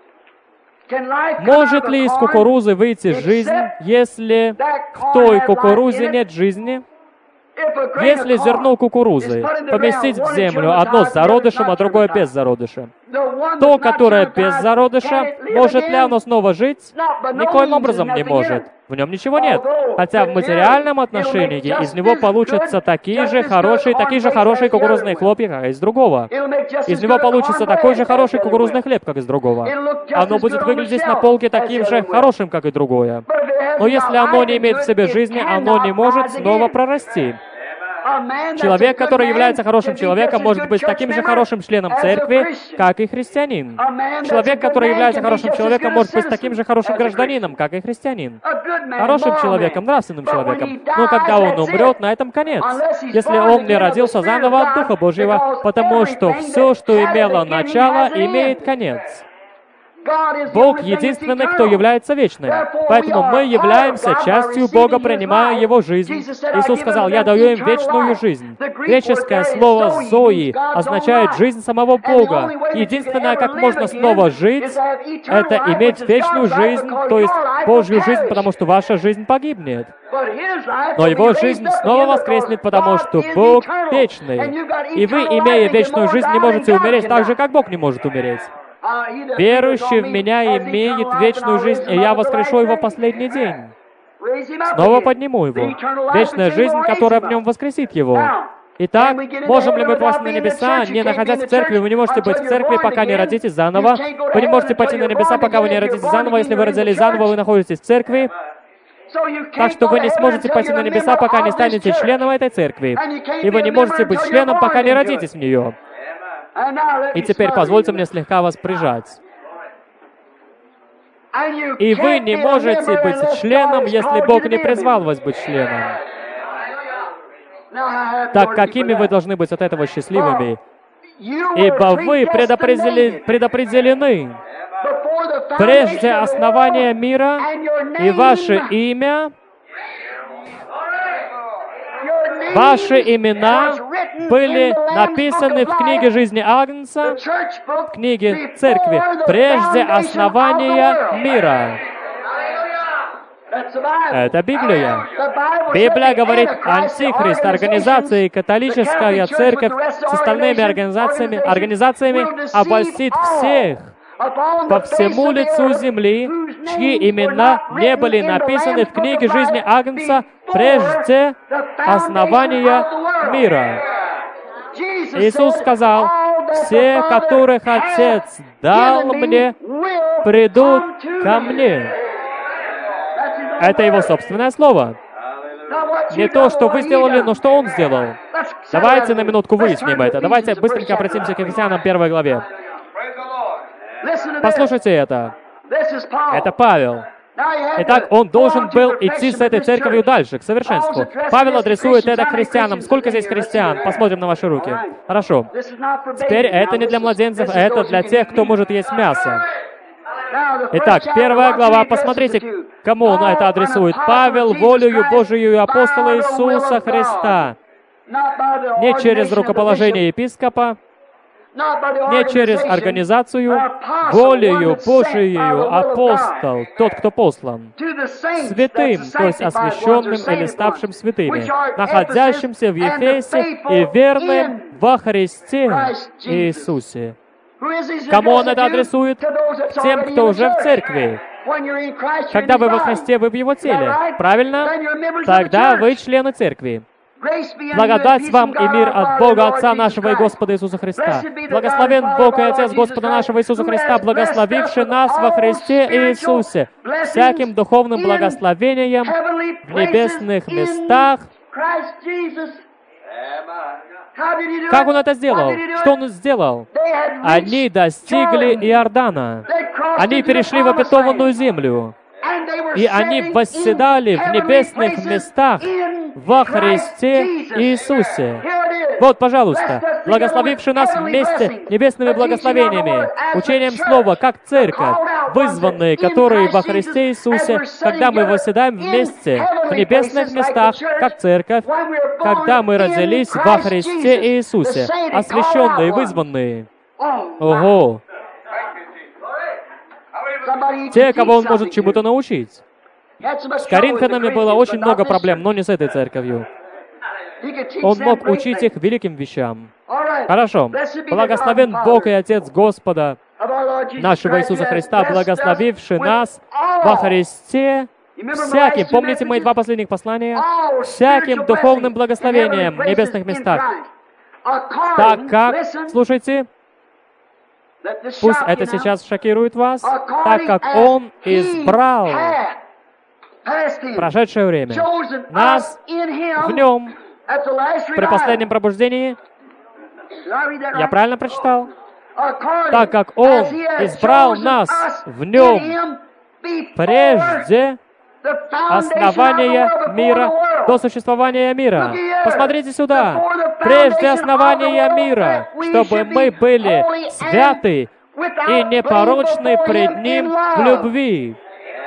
Может ли из кукурузы выйти жизнь, если в той кукурузе нет жизни? Если зерно кукурузы поместить в землю, одно с зародышем, а другое без зародыша, то, которое без зародыша, может ли оно снова жить? Никоим образом не может. В нем ничего нет. Хотя в материальном отношении из него получатся такие же хорошие кукурузные хлопья, как из другого. Из него получится такой же хороший кукурузный хлеб, как из другого. Оно будет выглядеть на полке таким же хорошим, как и другое. Но если оно не имеет в себе жизни, оно не может снова прорасти. Человек, который является хорошим человеком, может быть таким же хорошим членом церкви, как и христианин. Человек, который является хорошим человеком, может быть таким же хорошим гражданином, как и христианин. Хорошим человеком, нравственным человеком. Но когда он умрет, на этом конец. Если он не родился заново от Духа Божьего, потому что все, что имело начало, имеет конец. Бог единственный, кто является вечным. Поэтому мы являемся частью Бога, принимая Его жизнь. Иисус сказал, «Я даю им вечную жизнь». Греческое слово «зои» означает жизнь самого Бога. Единственное, как можно снова жить, это иметь вечную жизнь, то есть Божью жизнь, потому что ваша жизнь погибнет. Но Его жизнь снова воскреснет, потому что Бог вечный. И вы, имея вечную жизнь, не можете умереть так же, как Бог не может умереть. «Верующий в Меня имеет вечную жизнь, и Я воскрешу его в последний день. Снова подниму его». Вечная жизнь, которая в нем воскресит его. Итак, можем ли мы попасть на небеса, не находясь в церкви? Вы не можете быть в церкви, пока не родитесь заново. Вы не можете пойти на небеса, пока вы не родитесь заново. Если вы родились заново, вы находитесь в церкви. Так что вы не сможете пойти на небеса, пока не станете членом этой церкви. И вы не можете быть членом, пока не родитесь в нее. И теперь позвольте мне слегка вас прижать. И вы не можете быть членом, если Бог не призвал вас быть членом. Так какими вы должны быть от этого счастливыми? Ибо вы предопределены прежде основания мира, и ваше имя, ваши имена были написаны в книге жизни Агнца, в книге Церкви, прежде основания мира. Это Библия. Библия говорит, Антихрист, организация, католическая церковь с остальными организациями обольстит всех по всему лицу земли, чьи имена не были написаны в книге жизни Агнца прежде основания мира. Иисус сказал, все, которых Отец дал мне, придут ко мне. Это Его собственное слово. Не то, что вы сделали, но что Он сделал. Давайте на минутку выясним это. Давайте быстренько обратимся к Ефесянам 1 главе. Послушайте это. Это Павел. Итак, он должен был идти с этой церковью дальше, к совершенству. Павел адресует это к христианам. Сколько здесь христиан? Посмотрим на ваши руки. Хорошо. Теперь это не для младенцев, а это для тех, кто может есть мясо. Итак, 1 глава, посмотрите, кому он это адресует. Павел, волею Божию и апостола Иисуса Христа. Не через рукоположение епископа, не через организацию, волею Божию апостол, тот, кто послан, святым, то есть освященным или ставшим святыми, находящимся в Ефесе и верным во Христе Иисусе. Кому он это адресует? Тем, кто уже в церкви. Когда вы во Христе, вы в Его теле. Правильно? Тогда вы члены церкви. Благодать вам и мир от Бога Отца нашего и Господа Иисуса Христа. Благословен Бог и Отец Господа нашего Иисуса Христа, благословивший нас во Христе Иисусе всяким духовным благословением в небесных местах. Как он это сделал? Что он сделал? Они достигли Иордана. Они перешли в обетованную землю. И они восседали в небесных местах во Христе Иисусе. Вот, пожалуйста, благословивший нас вместе небесными благословениями, учением Слова, как церковь, вызванные, которые во Христе Иисусе, когда мы восседаем вместе в небесных местах, как церковь, когда мы родились во Христе Иисусе, освященные, вызванные. Ого! Те, кого он может чему-то научить. С Коринфянами было очень много проблем, но не с этой церковью. Он мог учить их великим вещам. Хорошо. Благословен Бог и Отец Господа нашего Иисуса Христа, благословивший нас во Христе всяким, помните мои два последних послания? Всяким духовным благословением в небесных местах. Так как, слушайте, пусть это сейчас шокирует вас, так как Он избрал прошедшее время нас в Нем при последнем пробуждении. Я правильно прочитал? Так как Он избрал нас в Нем прежде основания мира, до существования мира. Посмотрите сюда. Прежде основания мира, чтобы мы были святы и непорочны пред Ним в любви,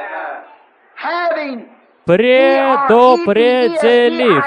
предопределив.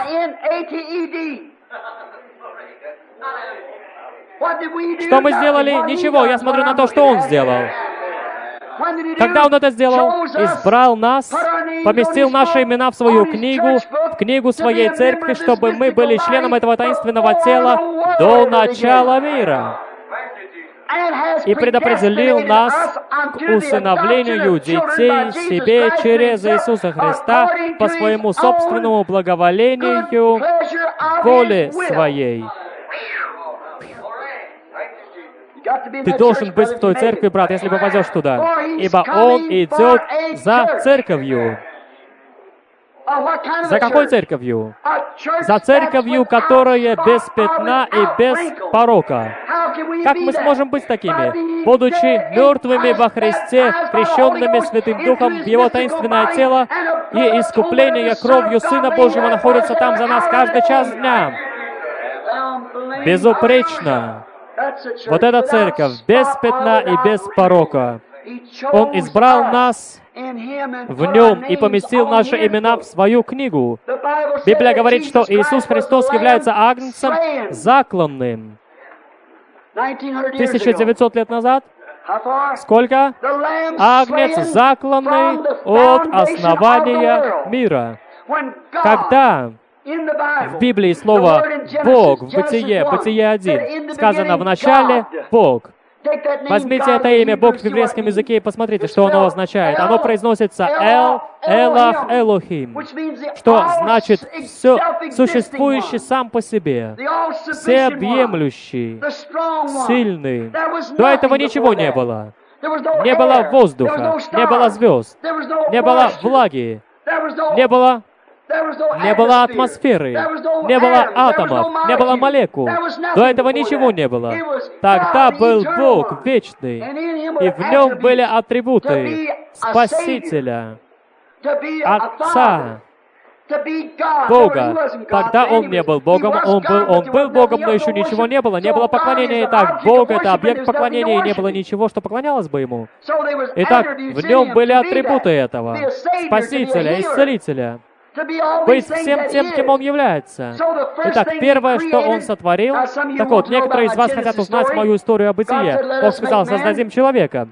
Что мы сделали? Ничего, я смотрю на то, что Он сделал. Когда Он это сделал? Избрал нас, поместил наши имена в свою книгу, в книгу своей церкви, чтобы мы были членом этого таинственного тела до начала мира. И предопределил нас к усыновлению детей себе через Иисуса Христа по своему собственному благоволению воли Своей. Ты должен быть в той церкви, брат, если попадешь туда. Ибо Он идет за церковью. За какой церковью? За церковью, которая без пятна и без порока. Как мы сможем быть такими? Будучи мертвыми во Христе, крещенными Святым Духом в Его таинственное тело, и искупление кровью Сына Божьего находится там за нас каждый час дня. Безупречно. Вот эта церковь, без пятна и без порока. Он избрал нас в Нем и поместил наши имена в свою книгу. Библия говорит, что Иисус Христос является агнцем закланным. 1900 лет назад? Сколько? Агнец закланный от основания мира. Когда в Библии слово «Бог» в Бытие 1 сказано в начале «Бог». Возьмите это имя «Бог» в еврейском языке и посмотрите, что оно означает. Оно произносится «Эл», «Элах», «Элохим», что значит «все существующий сам по себе», «всеобъемлющий», «сильный». До этого ничего не было. Не было воздуха, не было звезд, не было влаги, не было атмосферы, не было атомов, не было молекул. До этого ничего не было. Тогда был Бог вечный, и в Нем были атрибуты Спасителя, Отца, Бога. Тогда Он не был Богом, Он был Богом, но еще ничего не было. Не было поклонения. Итак, Бог — это объект поклонения, и не было ничего, что поклонялось бы Ему. Итак, в Нем были атрибуты этого Спасителя, Исцелителя. Быть всем тем, кем Он является. Итак, первое, что Он сотворил, так вот, некоторые из вас хотят узнать мою историю о бытие. Бог сказал: создадим человека.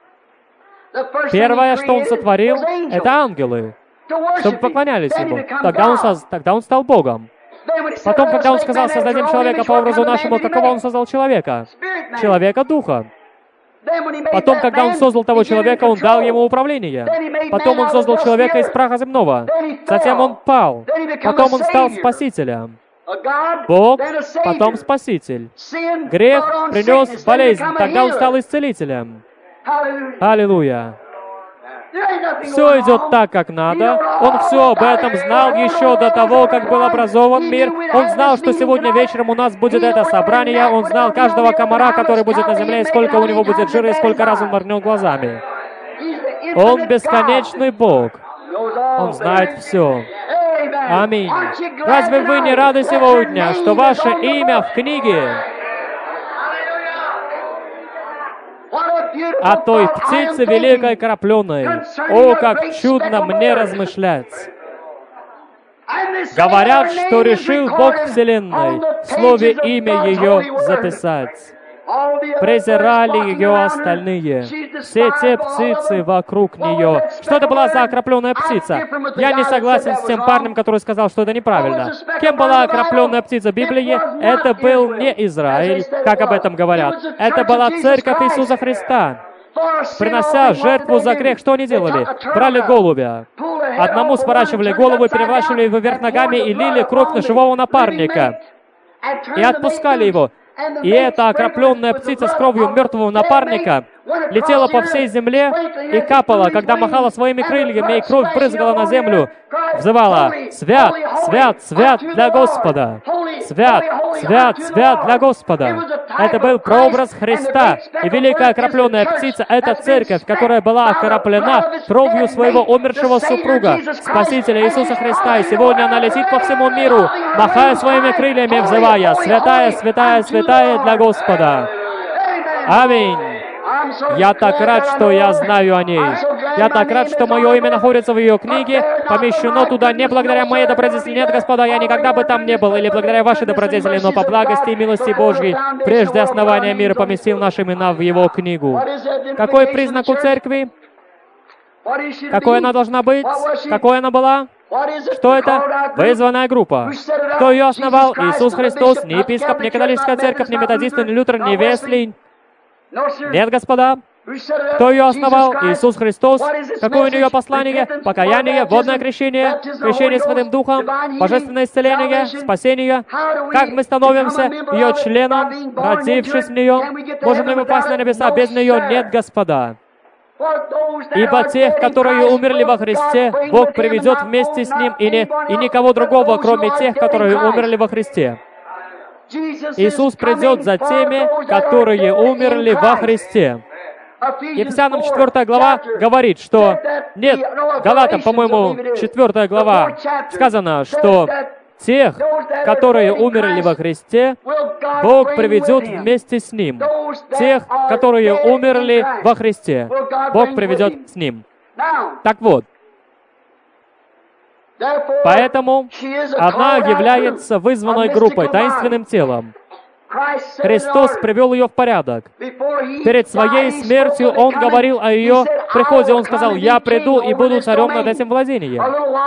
Первое, что Он сотворил, это ангелы, чтобы поклонялись Ему. Тогда Он стал Богом. Потом, когда Он сказал: создадим человека по образу нашему, какого Он создал человека? Человека Духа. Потом, когда Он создал того человека, Он дал ему управление. Потом Он создал человека из праха земного. Затем он пал. Потом он стал Спасителем. Бог, потом Спаситель. Грех принес болезнь. Тогда Он стал Исцелителем. Аллилуйя. Все идет так, как надо. Он все об этом знал еще до того, как был образован мир. Он знал, что сегодня вечером у нас будет это собрание. Он знал каждого комара, который будет на земле, и сколько у него будет жира, и сколько раз он моргнет глазами. Он бесконечный Бог. Он знает все. Аминь. Разве вы не рады сегодня, что ваше имя в книге о той птице великой крапленой? О, как чудно мне размышлять! Говорят, что решил Бог Вселенной в слове имя ее записать. Презирали ее остальные, все те птицы вокруг нее. Что это была за окропленная птица? Я не согласен с тем парнем, который сказал, что это неправильно. Кем была окропленная птица в Библии? Это был не Израиль, как об этом говорят. Это была церковь Иисуса Христа. Принося жертву за грех, что они делали? Брали голубя. Одному сворачивали голову, переворачивали его вверх ногами и лили кровь на живого напарника. И отпускали его. И эта окропленная птица с кровью мертвого напарника летела по всей земле и капала, когда махала своими крыльями, и кровь брызгала на землю, взывала: «Свят, свят, свят для Господа! Свят, свят, свят для Господа!» Это был прообраз Христа. И великая окропленная птица — это церковь, которая была окроплена кровью своего умершего супруга, Спасителя Иисуса Христа. И сегодня она летит по всему миру, махая своими крыльями, взывая: «Святая, святая, святая для Господа!» Аминь. Я так рад, что я знаю о ней. Я так рад, что мое имя находится в ее книге, помещено туда не благодаря моей добродетели. Нет, Господа, я никогда бы там не был, или благодаря вашей добродетели, но по благости и милости Божьей, прежде основания мира, поместил наши имена в его книгу. Какой признак у церкви? Какой она должна быть? Какой она была? Что это? Вызванная группа. Кто ее основал? Иисус Христос, не епископ, не католическая церковь, не методисты, не Лютер, не Весли. Нет, господа. Кто ее основал? Иисус Христос. Какое у нее послание? Покаяние, водное крещение, крещение Святым Духом, божественное исцеление, спасение. Как мы становимся ее членом, родившись в нее? Можем ли мы попасть на небеса без нее? Нет, господа. Ибо тех, которые умерли во Христе, Бог приведет вместе с Ним, и никого другого, кроме тех, которые умерли во Христе. Иисус придет за теми, которые умерли во Христе. Ефесянам 4 глава говорит, что... Нет, Галатам, по-моему, 4 глава сказано, что тех, которые умерли во Христе, Бог приведет вместе с Ним. Тех, которые умерли во Христе, Бог приведет с Ним. Так вот, поэтому она является вызванной группой, таинственным телом. Христос привел ее в порядок. Перед своей смертью Он говорил о ее приходе. Он сказал: «Я приду и буду царем над этим владением.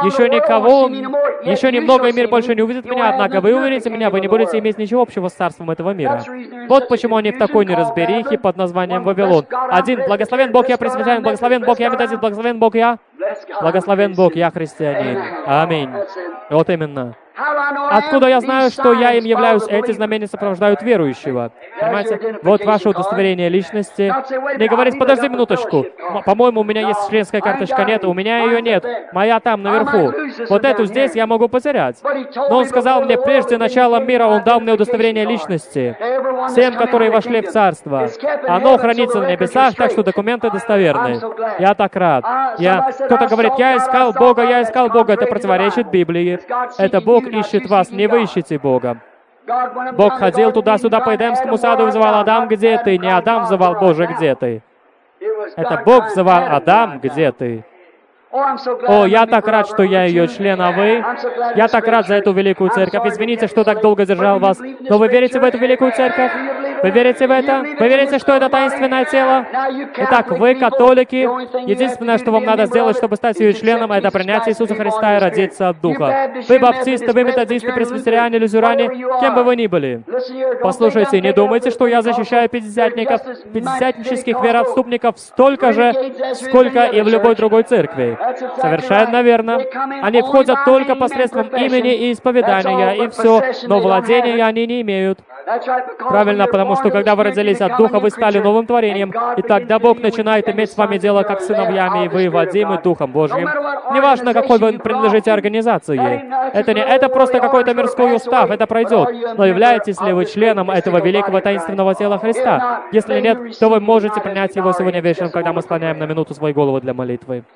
Еще немного, и мир больше не увидит меня, однако вы увидите меня, вы не будете иметь ничего общего с царством этого мира». Вот почему они в такой неразберихе под названием Вавилон. Один: благословен Бог, я пресвященен, благословен Бог, я методист, благословен Бог, я... Благословен Бог, я христианин. Аминь. Вот именно. Откуда я знаю, что я им являюсь? Эти знамения сопровождают верующего. Понимаете? Вот ваше удостоверение личности. Не говорить: подожди минуточку. По-моему, у меня есть членская карточка. Нет, у меня ее нет. Моя там, наверху. Вот эту здесь я могу потерять. Но Он сказал мне, прежде начала мира, Он дал мне удостоверение личности. Всем, которые вошли в Царство. Оно хранится на небесах, так что документы достоверны. Я так рад. Кто-то говорит: я искал Бога, я искал Бога. Это противоречит Библии. Это Бог ищет вас, не вы ищете Бога. Бог ходил туда-сюда по Эдемскому саду и взывал: Адам, где ты? Не Адам взывал: Боже, где ты? Это Бог взывал: Адам, где ты? О, я так рад, что я ее член, а вы? Я так рад за эту великую церковь. Извините, что так долго держал вас. Но вы верите в эту великую церковь? Вы верите в это? Вы верите, что это таинственное тело? Итак, вы, католики, единственное, что вам надо сделать, чтобы стать ее членом, это принять Иисуса Христа и родиться от Духа. Вы баптисты, вы методисты, пресвитериане, лютеране, кем бы вы ни были. Послушайте, не думайте, что я защищаю пятидесятников, пятидесятнических вероотступников столько же, сколько и в любой другой церкви. Совершенно верно. Они входят только посредством имени и исповедания, и все, но владения они не имеют. Правильно, потому что когда вы родились от Духа, вы стали новым творением, и тогда Бог начинает иметь с вами дело как с сыновьями, и вы водимы Духом Божьим. Неважно, какой вы принадлежите организации. Это просто какой-то мирской устав, это пройдет. Но являетесь ли вы членом этого великого таинственного тела Христа? Если нет, то вы можете принять его сегодня вечером, когда мы склоняем на минуту свои головы для молитвы.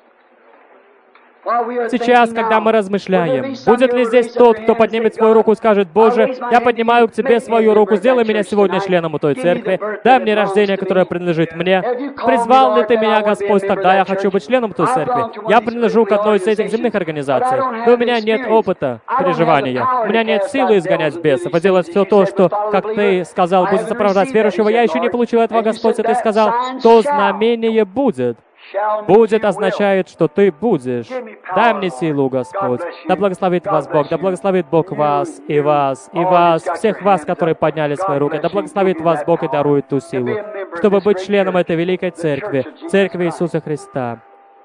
Сейчас, когда мы размышляем, будет ли здесь тот, кто поднимет свою руку и скажет: «Боже, я поднимаю к Тебе свою руку, сделай меня сегодня членом у той церкви, дай мне рождение, которое принадлежит мне. Призвал ли Ты меня, Господь, тогда я хочу быть членом той церкви. Я принадлежу к одной из этих земных организаций, но у меня нет опыта переживания, у меня нет силы изгонять бесов и делать все то, что, как Ты сказал, будет сопровождать верующего. Я еще не получил этого, Господь, и Ты сказал, то знамение будет». «Будет» означает, что Ты будешь. Дай мне силу, Господь. Да благословит вас Бог, да благословит Бог вас, и вас, и вас, всех вас, которые подняли свои руки. Да благословит вас Бог и дарует ту силу, чтобы быть членом этой великой церкви, церкви Иисуса Христа.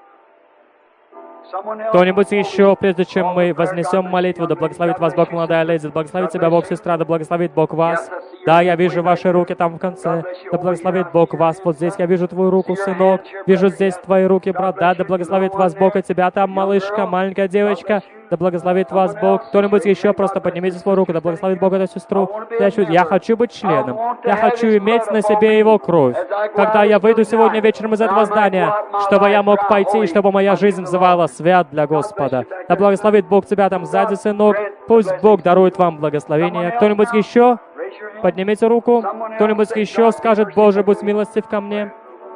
Кто-нибудь еще, прежде чем мы вознесем молитву? Да благословит вас Бог, молодая леди, да благословит тебя Бог, сестра, да благословит Бог вас. Да, я вижу ваши руки там в конце. Да благословит Бог вас. Вот здесь я вижу твою руку, сынок. Вижу здесь твои руки, брат. Да, да благословит вас Бог и тебя там, малышка, маленькая девочка. Да благословит вас Бог. Кто-нибудь еще, просто поднимите свою руку. Да благословит Бог эту сестру. Я хочу быть членом. Я хочу иметь на себе Его кровь. Когда я выйду сегодня вечером из этого здания, чтобы я мог пойти, и чтобы моя жизнь взывала свят для Господа. Да благословит Бог тебя там сзади, сынок. Пусть Бог дарует вам благословение. Кто-нибудь еще? Поднимите руку. Кто-нибудь еще скажет: «Боже, будь милостив ко мне».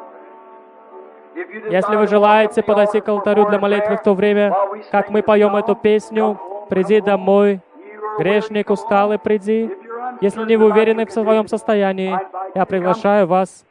Если вы желаете подойти к алтарю для молитвы в то время, как мы поем эту песню, «Приди домой, грешник усталый, приди». Если не вы уверены в своем состоянии, я приглашаю вас